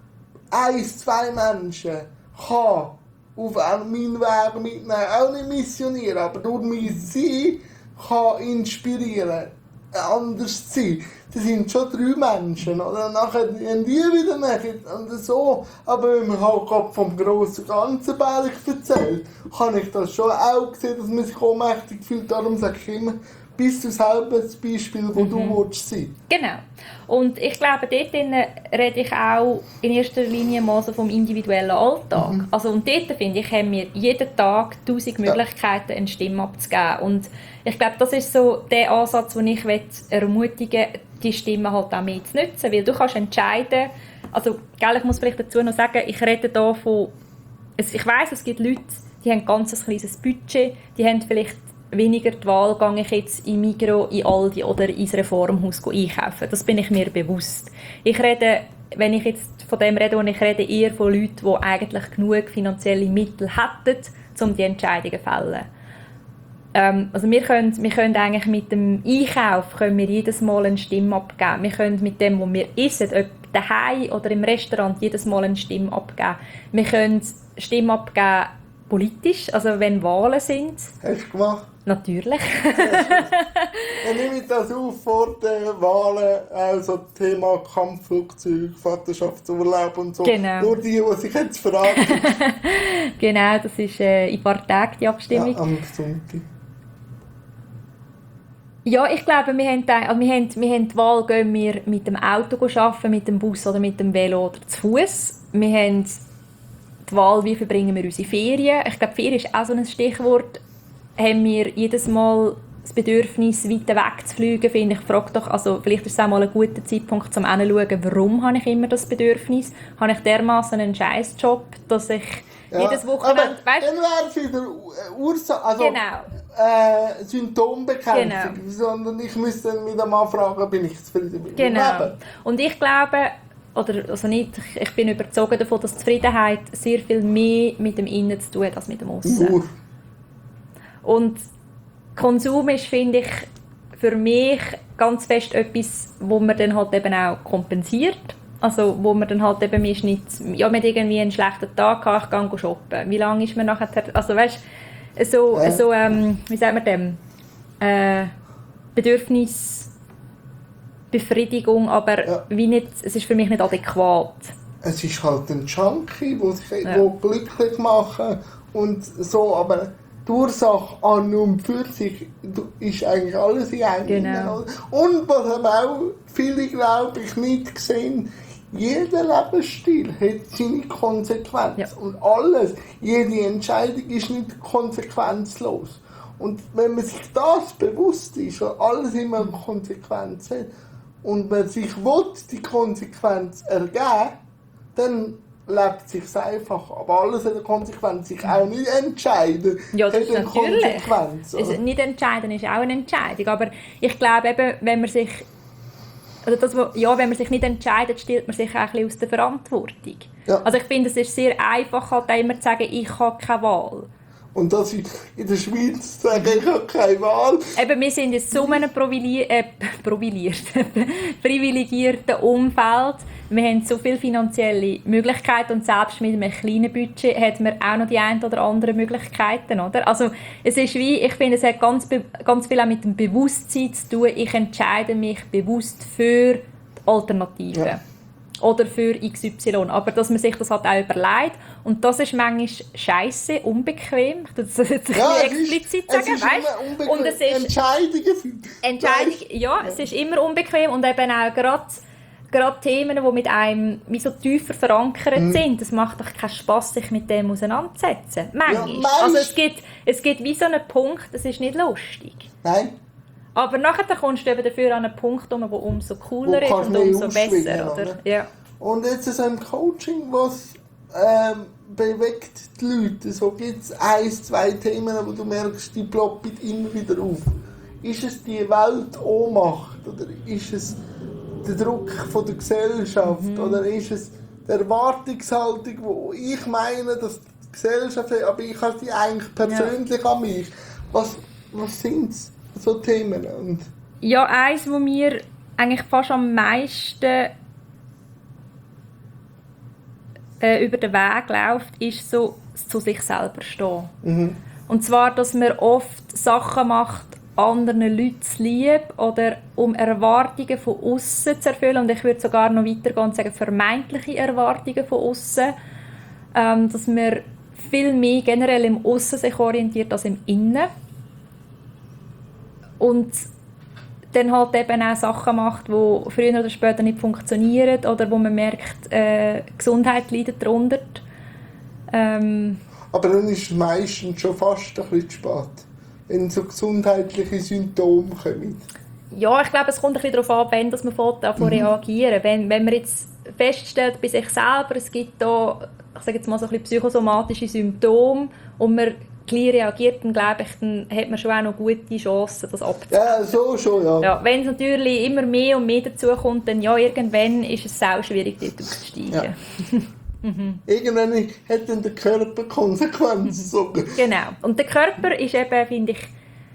Speaker 1: 1-2 Menschen kann auf meinen Weg mitnehmen, auch nicht missionieren, aber durch mein Sein kann inspirieren, anders zu sein. Das sind schon 3 Menschen, oder? Nachher haben die wieder nachher und so. Aber wenn man halt gerade vom grossen ganzen Berg erzählt, kann ich das schon auch sehen, dass man sich ohnmächtig fühlt. Darum sage ich immer, bist du selber das Beispiel, wo du willst sein.
Speaker 2: Genau. Und ich glaube, dort rede ich auch in erster Linie mal so vom individuellen Alltag. Also, und dort, finde ich, haben wir jeden Tag 1000 Möglichkeiten, eine Stimme abzugeben. Und ich glaube, das ist so der Ansatz, den ich ermutigen möchte, die Stimme halt auch mehr zu nutzen. Weil du kannst entscheiden, also, ich muss vielleicht dazu noch sagen, ich rede hier von, ich weiss, es gibt Leute, die haben ein ganz kleines Budget, die haben vielleicht weniger die Wahl, gehe ich jetzt in Migros, in Aldi oder ins Reformhaus einkaufen. Das bin ich mir bewusst. Ich rede, wenn ich jetzt von dem rede, ich rede eher von Leuten, die eigentlich genug finanzielle Mittel hätten, um die Entscheidungen zu fällen. Also wir können eigentlich mit dem Einkauf können wir jedes Mal eine Stimme abgeben. Wir können mit dem, was wir essen, ob daheim oder im Restaurant, jedes Mal eine Stimme abgeben. Wir können Stimme abgeben politisch, also wenn Wahlen sind.
Speaker 1: Hast du gemacht?
Speaker 2: Natürlich.
Speaker 1: Dann nehme ich das auf vor den Wahlen, also das Thema Kampfflugzeug, Vaterschaftsurlaub und so.
Speaker 2: Genau.
Speaker 1: Nur die sich jetzt fragen.
Speaker 2: Genau, das ist in ein paar Tagen die Abstimmung.
Speaker 1: Ja, am Sonntag.
Speaker 2: Ja, ich glaube, wir haben die Wahl, gehen wir mit dem Auto arbeiten, mit dem Bus oder mit dem Velo oder zu Fuß. Wir haben die Wahl, wie verbringen wir unsere Ferien. Ich glaube, Ferien ist auch so ein Stichwort. Haben wir jedes Mal das Bedürfnis, weiter wegzufliegen, finde ich, frage doch, also vielleicht ist es auch mal ein guter Zeitpunkt, um hinzuschauen, warum habe ich immer das Bedürfnis? Habe ich dermaßen einen Scheißjob, dass ich jedes Wochenende...
Speaker 1: Dann wäre es wieder Ursache, also Symptombekämpfung, sondern ich müsste dann wieder mal fragen, bin ich zufrieden mit meinem Leben?
Speaker 2: Und ich glaube, ich bin überzeugt davon, dass Zufriedenheit sehr viel mehr mit dem Innen zu tun hat, als mit dem Aussen. Und Konsum ist, finde ich, für mich ganz fest etwas, wo man dann halt eben auch kompensiert. Also wo man dann halt eben nicht, ja, man hat irgendwie einen schlechten Tag gehabt, ich gehe shoppen. Wie lange ist man nachher, also weißt du, wie sagt man dem, Bedürfnisbefriedigung, aber wie nicht, es ist für mich nicht adäquat.
Speaker 1: Es ist halt ein Junkie, der sich glücklich macht und so, aber die Ursache an und für sich ist eigentlich alles in einem.
Speaker 2: Genau.
Speaker 1: Und was haben auch viele, glaube ich, nicht gesehen, jeder Lebensstil hat seine Konsequenz. Ja. Und alles, jede Entscheidung ist nicht konsequenzlos. Und wenn man sich das bewusst ist, weil alles immer eine Konsequenz hat, und man sich will, die Konsequenz ergeben, dann lebt sich einfach. Aber alles hat eine Konsequenz. Sich auch nicht entscheiden
Speaker 2: Ja, das
Speaker 1: hat
Speaker 2: ist
Speaker 1: eine
Speaker 2: natürlich.
Speaker 1: Konsequenz.
Speaker 2: Also nicht entscheiden ist auch eine Entscheidung. Aber ich glaube eben, wenn man sich nicht entscheidet, stellt man sich auch ein bisschen aus der Verantwortung.
Speaker 1: Ja.
Speaker 2: Also ich finde, es ist sehr einfach, halt immer zu sagen, ich habe keine Wahl.
Speaker 1: Und dass ich in der Schweiz sage, ich habe keine Wahl.
Speaker 2: Eben, wir sind in so einem privilegierten Umfeld. Wir haben so viele finanzielle Möglichkeiten und selbst mit einem kleinen Budget hat man auch noch die ein oder anderen Möglichkeiten, oder? Also es ist wie, ich finde, es hat ganz viel auch mit dem Bewusstsein zu tun. Ich entscheide mich bewusst für die Alternative. Ja. Oder für XY. Aber dass man sich das halt auch überlegt. Und das ist manchmal scheisse, unbequem. Ich das jetzt explizit sagen, weißt? Und es ist es ist immer unbequem und eben auch gerade Themen, die mit einem wie so tiefer verankert sind. Es macht doch keinen Spass, sich mit dem auseinanderzusetzen. Manchmal. Ja, also es gibt wie so einen Punkt, das ist nicht lustig.
Speaker 1: Nein.
Speaker 2: Aber nachher kommst du eben dafür an einen Punkt, der umso cooler ist und umso besser. Oder? Ja.
Speaker 1: Und jetzt ist ein Coaching, was bewegt die Leute. So gibt es 1, 2 Themen, wo du merkst, die ploppen immer wieder auf. Ist es die Weltohnmacht oder ist es der Druck von der Gesellschaft oder ist es die Erwartungshaltung, wo ich meine, dass die Gesellschaft hat, aber ich habe sie eigentlich persönlich an mich. Was sind so Themen? Und
Speaker 2: ja, eins, wo mir eigentlich fast am meisten über den Weg läuft, ist so zu sich selber stehen. Mhm. Und zwar, dass man oft Sachen macht, anderen Leuten zu lieb oder um Erwartungen von außen zu erfüllen. Und ich würde sogar noch weitergehen und sagen, vermeintliche Erwartungen von außen. Dass man viel mehr generell im Aussen sich orientiert als im Innen. Und dann halt eben auch Sachen macht, die früher oder später nicht funktionieren oder wo man merkt, Gesundheit leidet darunter.
Speaker 1: Aber dann ist es meistens schon fast ein bisschen zu spät, wenn so gesundheitliche Symptome kommen.
Speaker 2: Ja, ich glaube, es kommt ein bisschen darauf an, wenn man davon reagieren. Wenn man jetzt feststellt bei sich selber, es gibt da, ich sage jetzt mal so ein bisschen psychosomatische Symptome und man gleich reagiert, dann glaube ich, dann hat man schon auch noch gute Chancen, das abzuhalten.
Speaker 1: Ja, so schon, ja.
Speaker 2: Ja, wenn es natürlich immer mehr und mehr dazu kommt, dann ja, irgendwann ist es sehr schwierig, dort auszusteigen. Ja.
Speaker 1: Irgendwann hat dann der Körper Konsequenzen.
Speaker 2: Genau. Und der Körper ist eben, finde ich,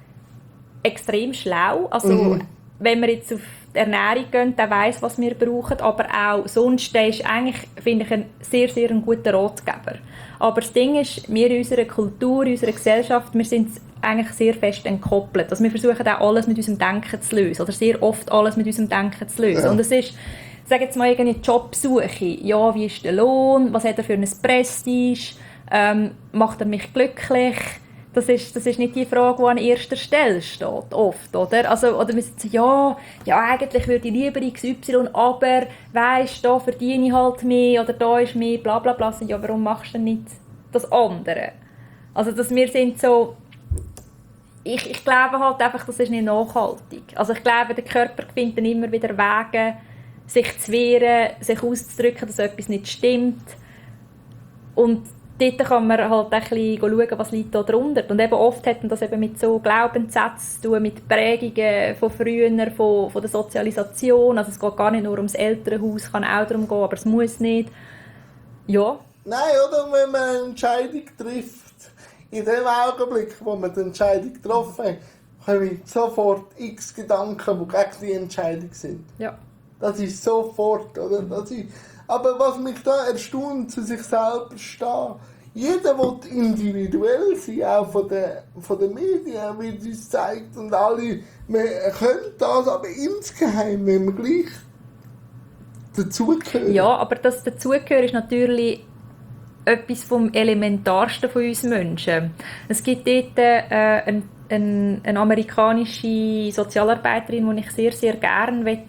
Speaker 2: extrem schlau. Also, wenn wir jetzt auf die Ernährung gehen, der weiss, was wir brauchen, aber auch sonst, der ist eigentlich, finde ich, ein sehr, sehr guter Ratgeber. Aber das Ding ist, wir in unserer Kultur, in unserer Gesellschaft, wir sind eigentlich sehr fest entkoppelt. Also wir versuchen auch alles mit unserem Denken zu lösen. Oder sehr oft alles mit unserem Denken zu lösen. Ja. Und es ist, sag jetzt mal, irgendeine Jobsuche. Ja, wie ist der Lohn? Was hat er für ein Prestige? Macht er mich glücklich? Das ist nicht die Frage, die an erster Stelle steht, oft, oder? Also, oder wir sagen, ja, eigentlich würde ich lieber XY, aber weisst, da verdiene ich halt mehr oder da ist mehr, bla bla bla. Ja, warum machst du denn nicht das andere? Also, dass wir sind so, ich glaube halt einfach, das ist nicht nachhaltig. Also ich glaube, der Körper findet dann immer wieder Wege, sich zu wehren, sich auszudrücken, dass etwas nicht stimmt. Und dort kann man halt ein bisschen schauen, was liegt da drunter. Und eben oft hat man das eben mit so Glaubenssätzen zu tun, mit Prägungen von früher, von der Sozialisation. Also es geht gar nicht nur ums Elternhaus, es kann auch darum gehen, aber es muss nicht. Ja.
Speaker 1: Nein, oder wenn man eine Entscheidung trifft, in dem Augenblick, wo man die Entscheidung getroffen hat, kommen sofort x Gedanken, die gegen die Entscheidung sind.
Speaker 2: Ja.
Speaker 1: Das ist sofort, oder? Aber was mich da erstaunt, zu sich selber stehen, jeder will individuell sein, auch von den Medien, wie es uns zeigt, und alle, wir können das, aber insgeheim, wenn wir gleich dazugehören.
Speaker 2: Ja, aber das Dazugehören ist natürlich etwas vom Elementarsten von uns Menschen. Es gibt dort eine amerikanische Sozialarbeiterin, die ich sehr, sehr gerne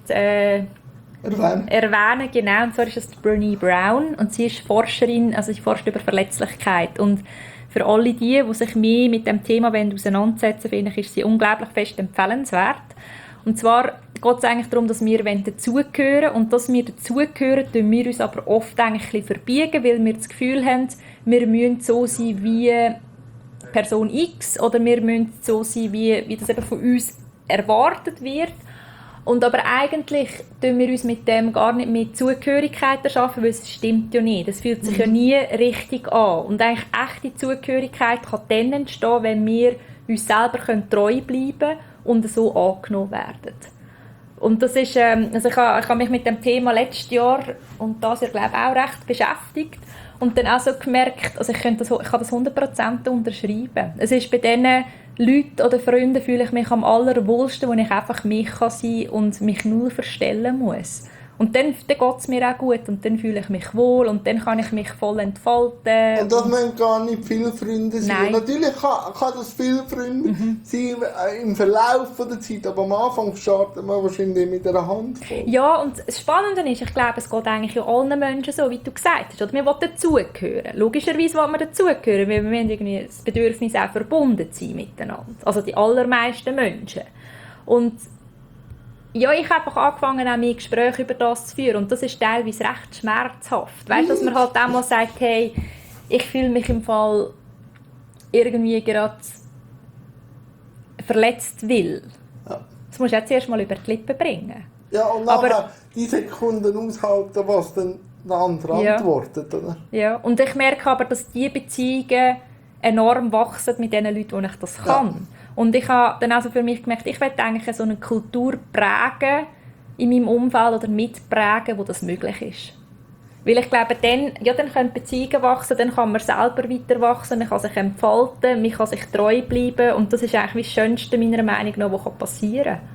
Speaker 2: erwähnen. Genau, und zwar ist das Brené Brown und sie ist Forscherin, also sie forscht über Verletzlichkeit. Und für alle die sich mehr mit dem Thema auseinandersetzen wollen, finde ich, ist sie unglaublich fest empfehlenswert. Und zwar geht es eigentlich darum, dass wir dazugehören wollen. Und dass wir dazugehören, tun wir uns aber oft eigentlich ein bisschen verbiegen, weil wir das Gefühl haben, wir müssen so sein wie Person X oder wir müssen so sein, wie das eben von uns erwartet wird. Und aber eigentlich tun wir uns mit dem gar nicht mit Zugehörigkeit erschaffen, weil es stimmt ja nicht. Es fühlt sich ja nie richtig an. Und eigentlich echte Zugehörigkeit kann dann entstehen, wenn wir uns selber treu bleiben können und so angenommen werden. Und das ist, also ich habe mich mit dem Thema letztes Jahr und das Jahr, glaube ich, auch recht beschäftigt und dann auch so gemerkt, also ich kann das 100% unterschreiben. Es ist bei diesen Leuten oder Freunden fühle ich mich am allerwohlsten, wo ich einfach mich sein kann und mich null verstellen muss. Und dann geht es mir auch gut und dann fühle ich mich wohl und dann kann ich mich voll entfalten.
Speaker 1: Und das müssen gar nicht viele Freunde sein.
Speaker 2: Nein.
Speaker 1: Natürlich kann das viele Freunde sein im Verlauf der Zeit, aber am Anfang startet man wahrscheinlich mit einer Handvoll.
Speaker 2: Ja, und das Spannende ist, ich glaube, es geht eigentlich ja allen Menschen so, wie du gesagt hast. Oder wir wollen dazugehören. Logischerweise wollen wir dazugehören, weil wir haben irgendwie das Bedürfnis auch verbunden zu sein miteinander. Also die allermeisten Menschen. Und ja, ich habe einfach angefangen, auch mehr Gespräche über das zu führen und das ist teilweise recht schmerzhaft. Weißt du, dass man halt auch mal sagt, hey, ich fühle mich im Fall irgendwie gerade verletzt will.
Speaker 1: Ja.
Speaker 2: Das musst du jetzt erst mal über die Lippen bringen.
Speaker 1: Ja, und nachher die Sekunden aushalten, was dann der andere antwortet, oder? Ja,
Speaker 2: und ich merke aber, dass diese Beziehungen enorm wachsen mit den Leuten, wo ich das kann. Ja. Und ich habe dann also für mich gemerkt, ich möchte eigentlich so eine Kultur prägen in meinem Umfeld oder mitprägen, wo das möglich ist. Weil ich glaube, dann können Beziehungen wachsen, dann kann man selber weiter wachsen, man kann sich entfalten, man kann sich treu bleiben und das ist eigentlich das Schönste meiner Meinung nach, was passieren kann.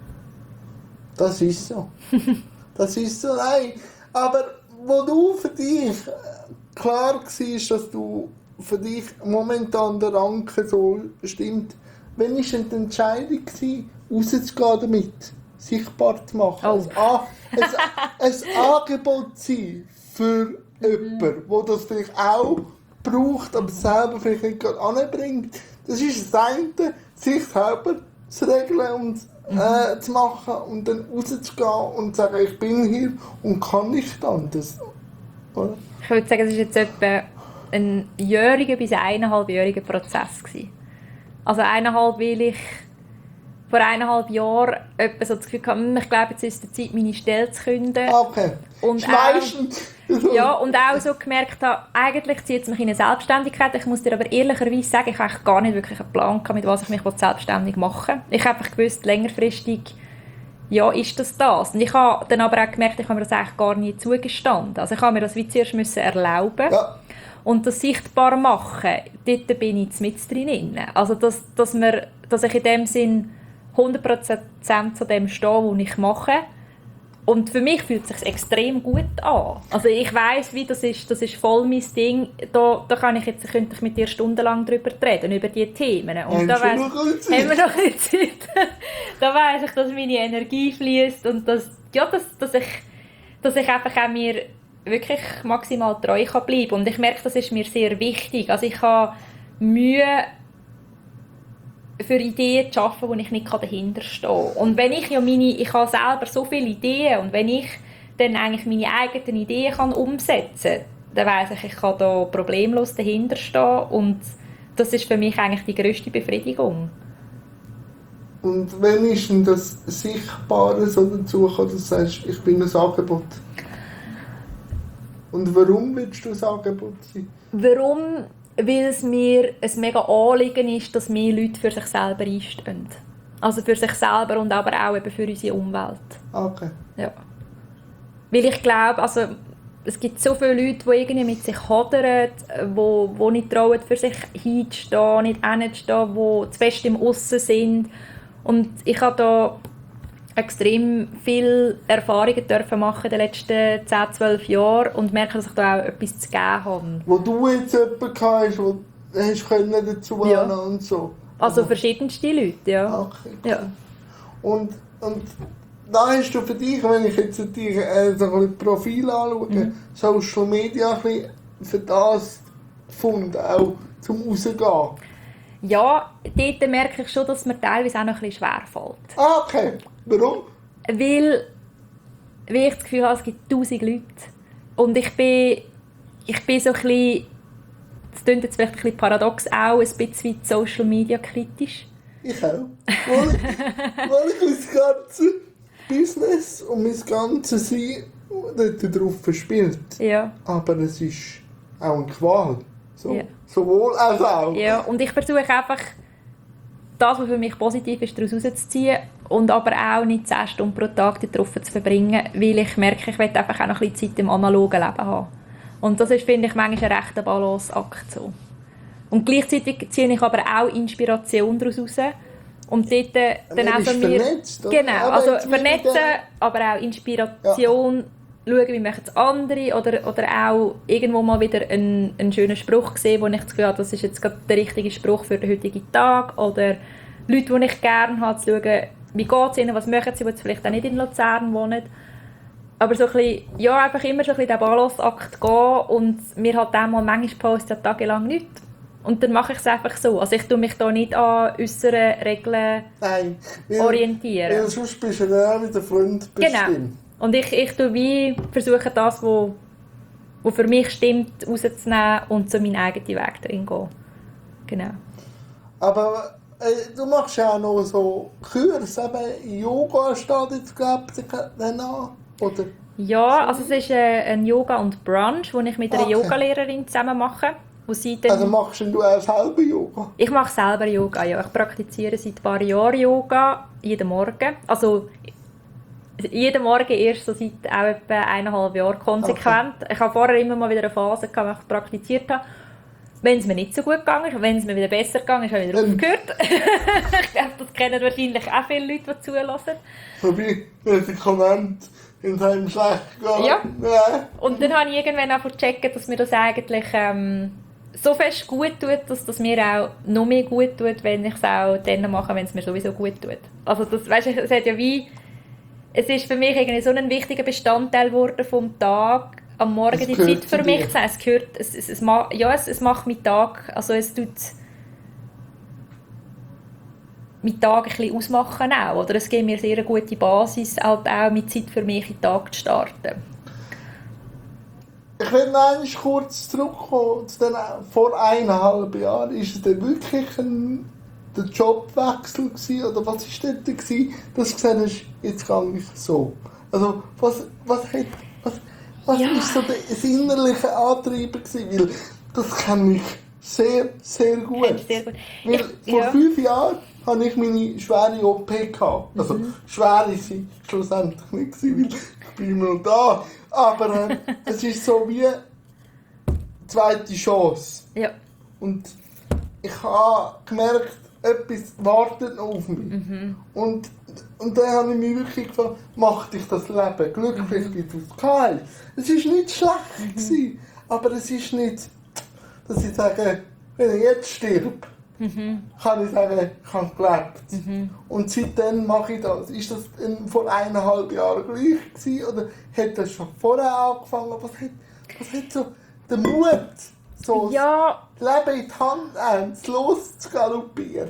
Speaker 1: Das ist so. Das ist so, nein. Aber wo du für dich klar war, dass du für dich momentan der Anker so stimmt, wann war denn die Entscheidung, rauszugehen damit, sichtbar zu machen?
Speaker 2: Oh.
Speaker 1: Ein Angebot sein für jemanden, der das vielleicht auch braucht, aber selber vielleicht nicht gerade anbringt. Das ist das eine, sich selber zu regeln und zu machen und dann rauszugehen und zu sagen, ich bin hier und kann nicht anders. Oder?
Speaker 2: Ich würde sagen, es war jetzt etwa ein jähriger bis 1,5-jähriger Prozess gewesen. Also 1,5, weil ich vor 1,5 Jahren etwa so das Gefühl hatte, ich glaube, jetzt ist es Zeit, meine Stelle zu kündigen.
Speaker 1: Okay.
Speaker 2: Und auch so gemerkt habe, eigentlich zieht es mich in eine Selbstständigkeit. Ich muss dir aber ehrlicherweise sagen, ich habe eigentlich gar nicht wirklich einen Plan gehabt, mit was ich mich selbstständig machen will. Ich habe einfach gewusst, längerfristig, ja, ist das das. Und ich habe dann aber auch gemerkt, ich habe mir das eigentlich gar nie zugestanden. Also ich habe mir das wie zuerst erlauben. Ja. Und das sichtbar machen, dort bin ich mit drin. Also, dass ich in dem Sinn 100% zu dem stehe, was ich mache. Und für mich fühlt es sich extrem gut an. Also ich weiss, wie das ist voll mein Ding. Da könnte ich mit dir stundenlang drüber reden, über diese Themen. Und da haben wir noch eine Zeit. Da weiss ich, dass meine Energie fließt und dass ich einfach auch mir wirklich maximal treu bleiben kann. Und ich merke, das ist mir sehr wichtig. Also ich habe Mühe, für Ideen zu arbeiten, wo ich nicht dahinter stehe. Und wenn ich ich habe selber so viele Ideen und wenn ich dann eigentlich meine eigenen Ideen umsetzen kann, dann weiss ich kann da problemlos dahinter stehen und das ist für mich eigentlich die grösste Befriedigung.
Speaker 1: Und wann ist denn das Sichtbare so dazu gekommen, dass du sagst, ich bin ein Angebot? Und warum willst du ein Angebot sein?
Speaker 2: Warum? Weil es mir ein mega Anliegen ist, dass mehr Leute für sich selber einstehen. Also für sich selber und aber auch eben für unsere Umwelt.
Speaker 1: Okay.
Speaker 2: Ja. Weil ich glaube, also es gibt so viele Leute, die irgendwie mit sich hadern, die nicht trauen, für sich hinzustehen, nicht hinzustehen, die zu fest im Aussen sind. Und ich habe da extrem viele Erfahrungen dürfen machen in den letzten 10-12 Jahren und merke, dass ich da auch etwas zu geben habe.
Speaker 1: Wo du jetzt jemanden hast, wo du dazu lernen und so?
Speaker 2: Also verschiedenste Leute, ja.
Speaker 1: Okay, cool.
Speaker 2: Ja.
Speaker 1: Und da hast du für dich, wenn ich jetzt dir so ein Profil anschaue, Social Media ein bisschen für das gefunden, auch zum Rausgehen?
Speaker 2: Ja, dort merke ich schon, dass mir teilweise auch noch ein bisschen schwerfällt.
Speaker 1: Okay. Warum?
Speaker 2: Weil ich das Gefühl habe, es gibt 1000 Leute. Und ich bin so ein bisschen, das klingt jetzt vielleicht ein bisschen paradox, auch ein bisschen Social Media kritisch.
Speaker 1: Ich auch. Weil ich mein ganzes Business und mein ganzes Sein darauf verspielt.
Speaker 2: Ja.
Speaker 1: Aber es ist auch eine Qual. So,
Speaker 2: Ja.
Speaker 1: Sowohl als auch.
Speaker 2: Ja, und ich versuche einfach, das, was für mich positiv ist, daraus rauszuziehen und aber auch nicht 10 Stunden pro Tag darauf zu verbringen, weil ich merke, ich will einfach auch noch ein bisschen Zeit im analogen Leben haben. Und das ist, finde ich, manchmal ein rechter Balanceakt so. Und gleichzeitig ziehe ich aber auch Inspiration daraus raus. Und dort dann auch so mir...
Speaker 1: Vernetzt,
Speaker 2: genau,
Speaker 1: aber
Speaker 2: also vernetzen, aber auch Inspiration, schauen, wie machen es andere oder auch irgendwo mal wieder einen schönen Spruch gesehen, wo ich das Gefühl habe, das ist jetzt gerade der richtige Spruch für den heutigen Tag, oder Leute, die ich gerne habe, zu schauen, wie geht es ihnen, was machen sie, die jetzt vielleicht auch nicht in Luzern wohnen. Aber so ein bisschen, ja, einfach immer so ein bisschen den Balanceakt gehen und mir halt auch mal manchmal posten ja tagelang nichts. Und dann mache ich es einfach so. Also ich tue mich da nicht an äußeren Regeln orientieren.
Speaker 1: Weil sonst bist du ja auch wieder Freund bestimmt.
Speaker 2: Genau. Und ich tue wie versuche das, was für mich stimmt, rauszunehmen und so meinen eigenen Weg darin gehen. Genau.
Speaker 1: Aber du machst ja auch noch so Kurs, eben Yoga steht jetzt, glaube ich, dann an, oder?
Speaker 2: Ja, also es ist ein Yoga und Brunch, wo ich mit einer
Speaker 1: Okay.
Speaker 2: Yogalehrerin zusammen mache. Wo sie dann,
Speaker 1: Also machst du auch selber Yoga?
Speaker 2: ich mache selber Yoga, ja. Ich praktiziere seit ein paar Jahren Yoga, jeden Morgen. Also jeden Morgen erst so seit auch etwa 1,5 Jahren konsequent. Okay. Ich habe vorher immer mal wieder eine Phase gehabt, wo ich praktiziert habe. Wenn es mir nicht so gut gegangen ist, wenn es mir wieder besser gegangen ist, habe ich wieder aufgehört. Ich glaube, das kennen wahrscheinlich auch viele Leute, die zulassen.
Speaker 1: So wie Medikamente in einem schlecht gehen.
Speaker 2: Ja.
Speaker 1: Ja.
Speaker 2: Und dann habe ich irgendwann auch gecheckt, dass mir das eigentlich so fest gut tut, dass das mir auch noch mehr gut tut, wenn ich es auch dann mache, wenn es mir sowieso gut tut. Also das, weißt du, es hat ja wie... Es ist für mich irgendwie so ein wichtiger Bestandteil geworden vom Tag, am Morgen die Zeit für mich zu haben. Es gehört, es macht meinen Tag, also es tut meinen Tag ein bisschen ausmachen auch, oder es gibt mir sehr eine gute Basis, halt auch mit Zeit für mich in den Tag zu starten.
Speaker 1: Ich will noch einmal kurz zurückkommen zu den, vor 1,5 Jahren. Ist es denn wirklich der Jobwechsel gewesen, oder was war dort gewesen, dass du gesagt hast, jetzt gehe ich so? Also was
Speaker 2: Ja.
Speaker 1: ist so der innerliche Antreiber gewesen? Weil das kenne ich sehr, sehr gut.
Speaker 2: Sehr gut.
Speaker 1: Weil vor 5 Jahren hatte ich meine schwere OP gehabt. Also schwer war sie schlussendlich nicht gewesen, weil ich bin immer noch da. Aber es ist so wie eine zweite Chance.
Speaker 2: Ja.
Speaker 1: Und ich habe gemerkt, etwas wartet noch auf mich. Und dann habe ich mich wirklich gefragt, macht dich das Leben glücklich, wie du es hast? Es war nicht schlecht, gewesen, aber es ist nicht, dass ich sage, wenn ich jetzt sterbe, kann ich sagen, ich habe gelebt. Und seitdem mache ich das. Ist das vor 1,5 Jahren gleich gewesen, oder hat das schon vorher angefangen? Was hat so den Mut, so
Speaker 2: Ja.
Speaker 1: das Leben in die Hand nehmen, loszugaloppieren?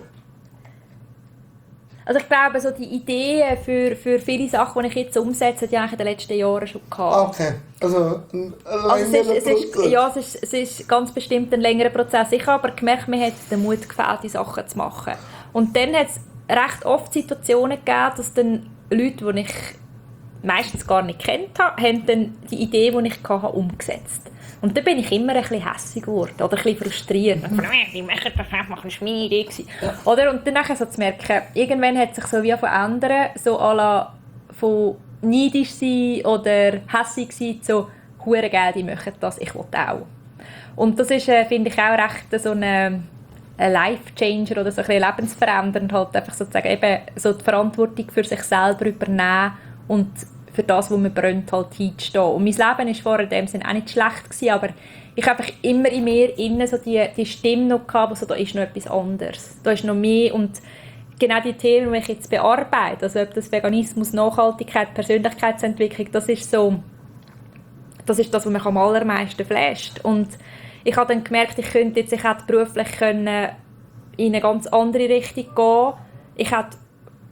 Speaker 2: Also ich glaube, so die Ideen für viele Sachen, die ich jetzt umsetze, hatte ich eigentlich in den letzten Jahren schon gehabt.
Speaker 1: Okay, also ein
Speaker 2: Also es ist ganz bestimmt ein längerer Prozess. Ich habe aber gemerkt, mir hat den Mut gefehlt, die Sachen zu machen. Und dann hat es recht oft Situationen gegeben, dass dann Leute, die ich meistens gar nicht kennt habe, haben dann die Idee, die ich hatte, umgesetzt. Und dann bin ich immer ein bisschen hässig geworden oder ein bisschen frustriert. Die machen das einfach, das war meine Idee gewesen. Oder? Und dann so zu merken, irgendwann hat sich so wie verändern, so à la von neidisch sein oder hässig sein, so «Hure geil, die machen das, ich will auch». Und das ist, finde ich, auch recht so ein Life-Changer oder so ein bisschen lebensverändernd, halt einfach sozusagen eben so die Verantwortung für sich selber übernehmen und für das, was man brennt, halt hinzustehen. Und mein Leben war vorher in dem Sinne auch nicht schlecht gewesen, aber ich habe immer in mir innen so die Stimme noch gehabt, wo so, da ist noch etwas anderes, da ist noch mehr. Und genau die Themen, die ich jetzt bearbeite, also ob das Veganismus, Nachhaltigkeit, Persönlichkeitsentwicklung, das ist das, was mich am allermeisten flasht. Und ich habe dann gemerkt, ich könnte beruflich in eine ganz andere Richtung gehen. Ich hätte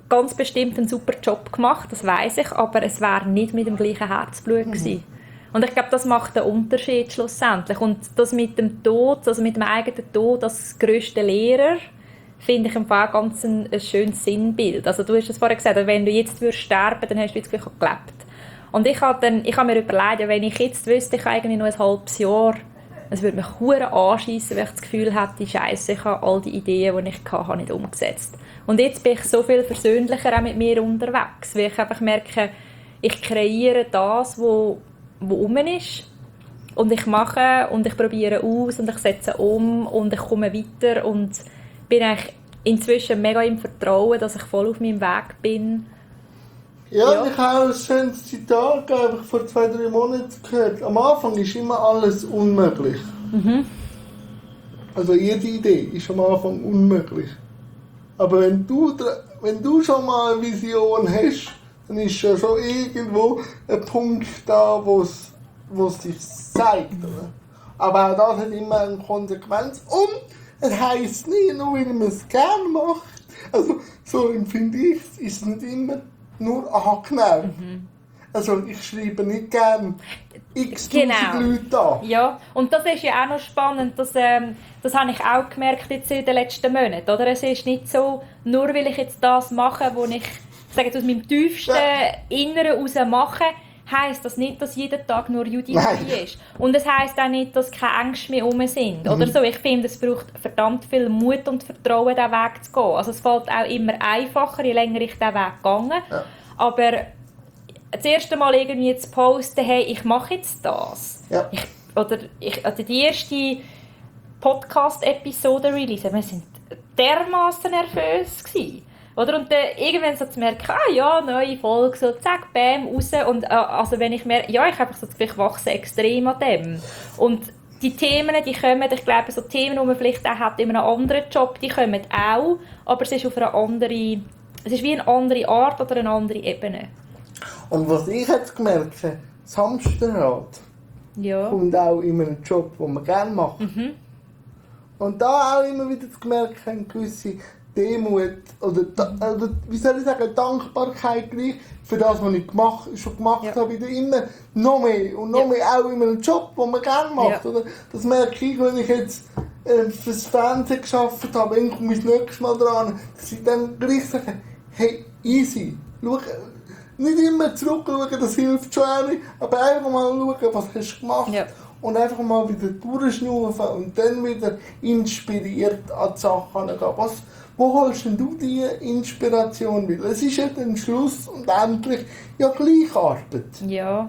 Speaker 2: ganz bestimmt einen super Job gemacht, das weiss ich, aber es wäre nicht mit dem gleichen Herzblut gewesen. Und ich glaube, das macht den Unterschied schlussendlich. Und das mit dem Tod, also mit dem eigenen Tod als grösster Lehrer, finde ich im Fall ganz ein schönes Sinnbild. Also du hast es vorhin gesagt, wenn du jetzt sterben würdest, dann hast du jetzt gleich gelebt. Und ich habe mir überlegt, wenn ich jetzt wüsste, ich habe eigentlich noch ein halbes Jahr, es würde mich verdammt anschiessen, weil ich das Gefühl hätte, Scheisse, ich habe all die Ideen, die ich hatte, nicht umgesetzt. Und jetzt bin ich so viel versöhnlicher auch mit mir unterwegs, weil ich einfach merke, ich kreiere das, was rum ist. Und ich mache und ich probiere aus und ich setze um und ich komme weiter und bin eigentlich inzwischen mega im Vertrauen, dass ich voll auf meinem Weg bin.
Speaker 1: Ja, ich habe auch ein schönes Zitat vor 2-3 Monaten gehört. Am Anfang ist immer alles unmöglich. Also jede Idee ist am Anfang unmöglich. Aber wenn du schon mal eine Vision hast, dann ist ja schon irgendwo ein Punkt da, wo es sich zeigt. Oder? Aber auch das hat immer eine Konsequenz. Und es heisst nicht, nur weil man es gerne macht. Also so empfinde ich es, ist es nicht immer nur angenehm. Also ich schreibe nicht gerne x-tausend Leute an.
Speaker 2: Ja, und das ist ja auch noch spannend, das habe ich auch gemerkt jetzt in den letzten Monaten. Oder? Es ist nicht so, nur weil ich jetzt das mache, was ich sage jetzt, aus meinem tiefsten Inneren heraus mache, heisst das nicht, dass jeden Tag nur Judith ist. Und es heisst auch nicht, dass keine Ängste mehr herum sind. Oder so. Ich finde, es braucht verdammt viel Mut und Vertrauen, diesen Weg zu gehen. Also es fällt auch immer einfacher, je länger ich diesen Weg gehe. Ja. Aber das erste Mal irgendwie zu posten, hey, ich mache jetzt das. Ja. Also die erste Podcast-Episode release, wir waren dermassen nervös gewesen. Oder? Und dann irgendwann so zu merken, neue Folge, so zack, bam, raus. Und also wenn ich merke, ich habe so das Gefühl, ich wachse extrem an dem. Und die Themen, die kommen, ich glaube, so Themen, die man vielleicht auch hat in einem anderen Job, die kommen auch, aber es ist auf eine andere, es ist wie eine andere Art oder eine andere Ebene.
Speaker 1: Und was ich jetzt gemerkt habe, das Hamsterrad kommt auch in einem Job, den man gerne macht. Und da auch immer wieder zu merken, gewisse Demut oder wie soll ich sagen, Dankbarkeit gleich für das, was ich schon gemacht habe, wieder immer noch mehr und noch mehr, auch in einem Job, den man gerne macht. Oder? Das merke ich, wenn ich jetzt fürs Fernsehen gearbeitet habe, wenn ich komme das nächste Mal dran, dass ich dann gleich sage, hey, easy, schau, nicht immer zurückschauen, das hilft schon auch nicht, aber einfach mal schauen, was hast du gemacht. Ja. Und einfach mal wieder durchschnaufen und dann wieder inspiriert an die Sachen gehen. Wo holst denn du die Inspiration wieder? Es ist ja dann Schluss und endlich gleich Arbeit.
Speaker 2: Ja.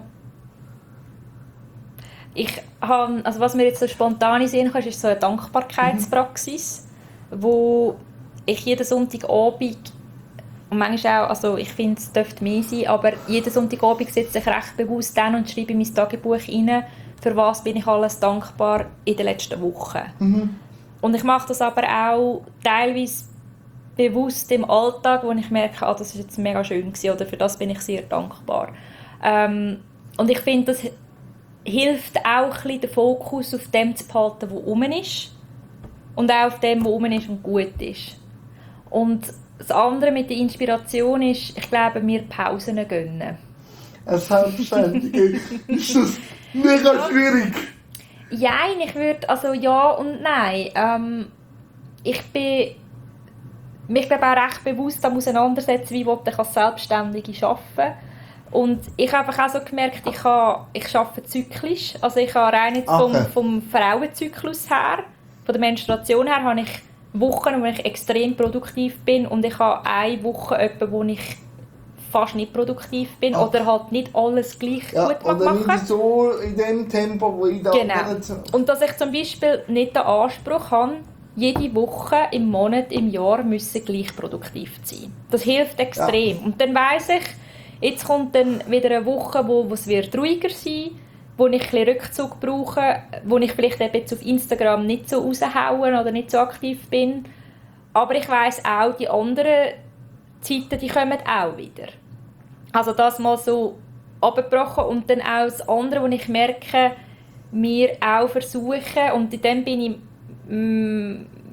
Speaker 2: Also was mir jetzt so spontan sehen kann, ist so eine Dankbarkeitspraxis, wo ich jeden Sonntagabend und manchmal auch, also ich finde, es dürfte mehr sein, aber jeden Sonntagabend setze ich recht bewusst an und schreibe in mein Tagebuch rein, für was bin ich alles dankbar in den letzten Wochen. Und ich mache das aber auch teilweise bewusst im Alltag, wo ich merke, das ist jetzt mega schön gewesen, oder für das bin ich sehr dankbar. Und ich finde, das hilft auch ein bisschen, den Fokus auf dem zu behalten, was rum ist und auch auf dem, was rum ist und gut ist. Und das andere mit der Inspiration ist, ich glaube, mir Pausen gönnen.
Speaker 1: Selbstverständlich. Ist das mega schwierig?
Speaker 2: Nein, ich würde, also ja und nein. Ich bin mich glaube auch recht bewusst damit auseinandersetzen, wie ich als Selbstständige arbeiten. Und ich habe einfach auch so gemerkt, ich arbeite zyklisch. Also ich habe rein jetzt vom Frauenzyklus her, von der Menstruation her, habe ich Wochen, wo ich extrem produktiv bin und ich habe eine Woche, wo ich fast nicht produktiv bin oder halt nicht alles gleich gut mache.
Speaker 1: Oder nicht so in dem Tempo, wo ich da bin.
Speaker 2: Und dass ich zum Beispiel nicht den Anspruch habe, jede Woche, im Monat, im Jahr müssen gleich produktiv sein. Das hilft extrem. Ja. Und dann weiss ich, jetzt kommt dann wieder eine Woche, wo es wird ruhiger sein, wo ich ein bisschen Rückzug brauche, wo ich vielleicht eben jetzt auf Instagram nicht so raushauen oder nicht so aktiv bin. Aber ich weiss auch, die anderen Zeiten, die kommen auch wieder. Also das mal so abgebrochen und dann auch das andere, wo ich merke, wir auch versuchen, und in dem bin ich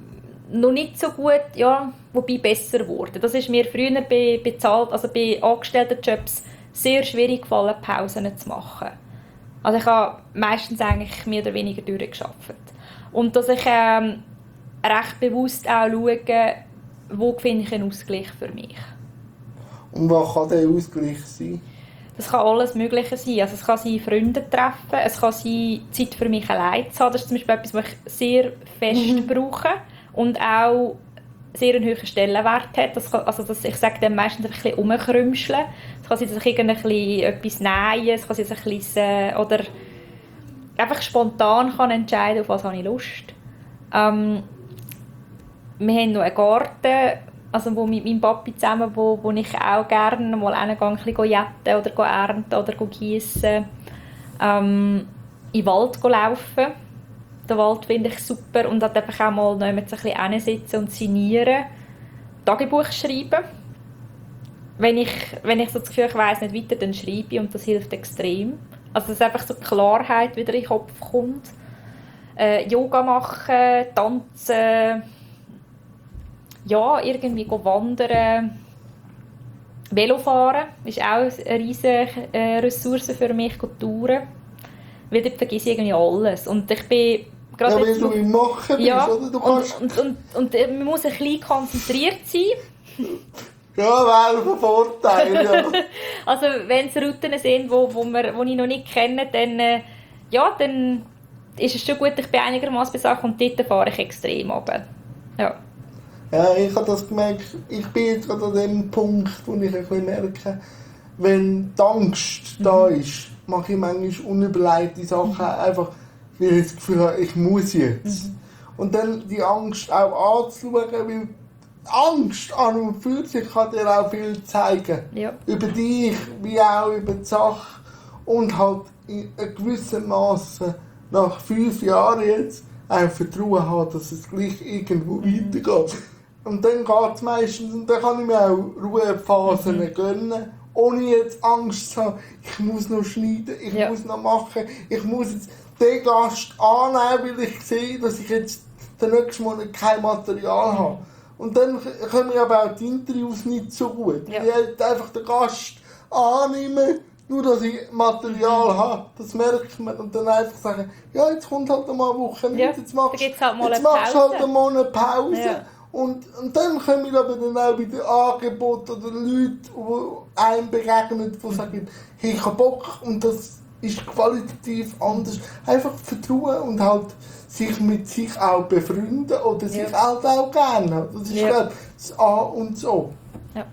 Speaker 2: noch nicht so gut, ja, wobei besser geworden. Das ist mir früher bei Angestelltenjobs sehr schwierig gefallen, Pausen zu machen. Also ich habe meistens eigentlich mehr oder weniger durchgearbeitet. Und dass ich recht bewusst auch schaue, wo finde ich einen Ausgleich für mich.
Speaker 1: Und was kann der Ausgleich sein?
Speaker 2: Das kann alles Mögliche sein. Also es kann sein, Freunde treffen, es kann sein, Zeit für mich allein zu haben. Das ist zum Beispiel etwas, was ich sehr fest brauche und auch sehr einen hohen Stellenwert hat. Ich sage dann meistens ein bisschen rumkrümscheln. Es kann sein, dass ich etwas nähe, es kann sein, dass ich oder einfach spontan kann entscheiden, auf was habe ich Lust. Wir haben noch einen Garten, also wo mit meinem Papi zusammen, wo ich auch gerne mal hingehe, ein bisschen jetten oder ernten oder gießen. In den Wald laufen. Den Wald finde ich super und dort einfach auch mal ein bisschen hinsitzen und sinnieren. Tagebuch schreiben. Wenn ich so das Gefühl, ich weiss nicht weiter, dann schreibe ich und das hilft extrem. Also dass einfach so Klarheit wieder in den Kopf kommt. Yoga machen, tanzen, ja, irgendwie wandern. Velofahren ist auch eine riesige Ressource für mich, touren. Weil dort vergesse ich irgendwie alles. Und ich bin
Speaker 1: ja, weil du im Machen bist,
Speaker 2: ja,
Speaker 1: oder? Du kannst...
Speaker 2: und man muss ein bisschen konzentriert sein.
Speaker 1: Ja, wäre ein Vorteil, ja.
Speaker 2: Also wenn es Routen sind, wo ich noch nicht kenne, dann ist es schon gut, ich bin einigermaßen besacht und dort fahre ich extrem runter. Ja.
Speaker 1: Ja, ich habe das gemerkt, ich bin jetzt gerade an dem Punkt, wo ich ein bisschen merke, wenn die Angst da ist, mache ich manchmal unüberlegte Sachen, einfach weil ich das Gefühl habe, ich muss jetzt. Und dann die Angst auch anzuschauen, weil Angst an und für sich kann dir auch viel zeigen.
Speaker 2: Ja.
Speaker 1: Über dich, wie auch über die Sache. Und halt in einem gewissen Maße nach 5 Jahren jetzt auch Vertrauen haben, dass es gleich irgendwo weitergeht. Und dann geht es meistens, und dann kann ich mir auch Ruhephasen gönnen, ohne jetzt Angst zu haben, ich muss noch schneiden, ich muss noch machen, ich muss jetzt den Gast annehmen, weil ich sehe, dass ich jetzt den nächsten Monat kein Material habe. Und dann kommen aber auch die Interviews nicht so gut. Ja. Ich einfach den Gast annehmen, nur dass ich Material habe, das merkt man. Und dann einfach sagen, ja, jetzt kommt halt mal eine Woche nicht, jetzt machst du halt mal eine Pause. Ja. Und dann kommen aber dann auch wieder Angebote oder Leute, die einem begegnen, die sagen, hey, ich habe Bock und das ist qualitativ anders. Einfach vertrauen und halt sich mit sich auch befreunden oder sich halt auch gerne haben. Das ist das A und so.
Speaker 2: Ja.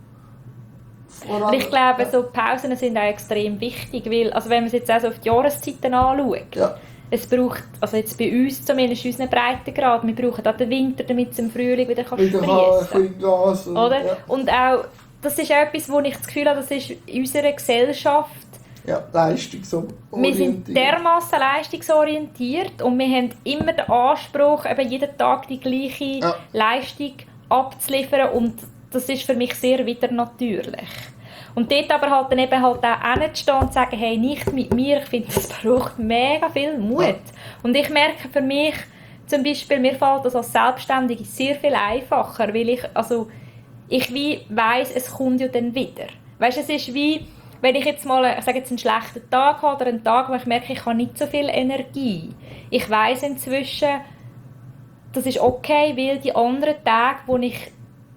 Speaker 2: Und ich glaube, so Pausen sind auch extrem wichtig, weil, also wenn man es jetzt auch so auf die Jahreszeiten anschaut, es braucht, also jetzt bei uns zumindest in unseren Breitengrad, wir brauchen auch den Winter, damit es im Frühling wieder sprießen kann. Oder? Ja. Und auch, das ist etwas, wo ich das Gefühl habe, das ist in unserer Gesellschaft.
Speaker 1: Ja, leistungsorientiert.
Speaker 2: Wir sind dermassen leistungsorientiert und wir haben immer den Anspruch, eben jeden Tag die gleiche Leistung abzuliefern und das ist für mich sehr wieder natürlich. Und dort aber halt dann eben halt auch hinzustehen und zu sagen, hey, nicht mit mir, ich finde, das braucht mega viel Mut. Ja. Und ich merke für mich, zum Beispiel, mir fällt das als Selbstständige sehr viel einfacher, weil ich weiss, es kommt ja dann wieder. Weißt, es ist wie, wenn ich jetzt mal, ich sage jetzt einen schlechten Tag habe oder einen Tag, wo ich merke, ich habe nicht so viel Energie. Ich weiss inzwischen, das ist okay, weil die anderen Tage, wo ich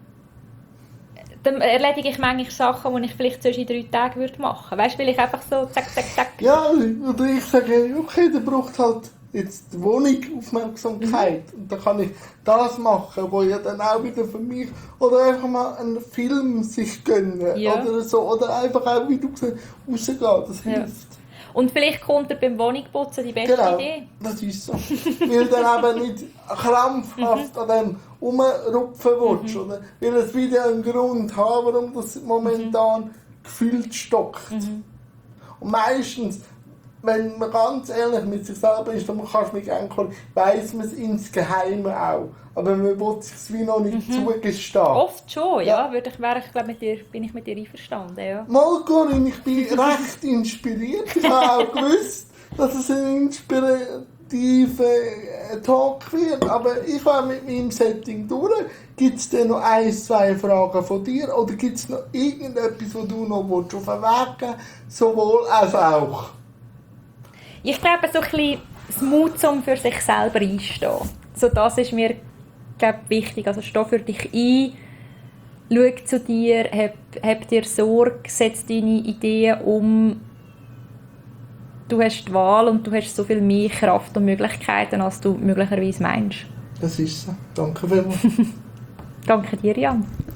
Speaker 2: dann erledige ich manchmal Sachen, die ich vielleicht sonst in 3 Tagen machen würde. Weißt du, weil ich einfach so zack, zack, zack.
Speaker 1: Ja, oder ich sage, okay, der braucht halt jetzt die Wohnung Aufmerksamkeit. Und dann kann ich das machen, wo ja dann auch wieder für mich, oder einfach mal einen Film sich gönnen, oder so, oder einfach auch, wie du gesagt hast, rausgehen, das hilft.
Speaker 2: Und vielleicht kommt er beim Wohnungputzen die beste Idee.
Speaker 1: Das ist so. Weil dann eben nicht krampfhaft an dem rumrupfen willst, oder? Weil es wieder einen Grund hat, warum das momentan gefühlt stockt. Und meistens, wenn man ganz ehrlich mit sich selber ist, dann kannst du mich gerne kommen, weiss man es insgeheim auch. Aber man will es sich wie noch nicht zugestehen.
Speaker 2: Oft schon, ja. Bin ich mit dir einverstanden, ja.
Speaker 1: Mal, Corinne, ich bin recht inspiriert. Ich habe auch gewusst, dass es ein inspirativer Talk wird. Aber ich war mit meinem Setting durch. Gibt es denn noch 1, 2 Fragen von dir? Oder gibt es noch irgendetwas, was du noch auf den Weg geben willst? Sowohl als auch.
Speaker 2: Ich glaube, so ein bisschen das Mut, um für sich selber einzustehen. So, das ist mir, glaube ich, wichtig. Also steh für dich ein, schau zu dir, hab dir Sorge, setz deine Ideen um. Du hast die Wahl und du hast so viel mehr Kraft und Möglichkeiten, als du möglicherweise meinst.
Speaker 1: Das ist so. Danke vielmals.
Speaker 2: Danke dir, Jan.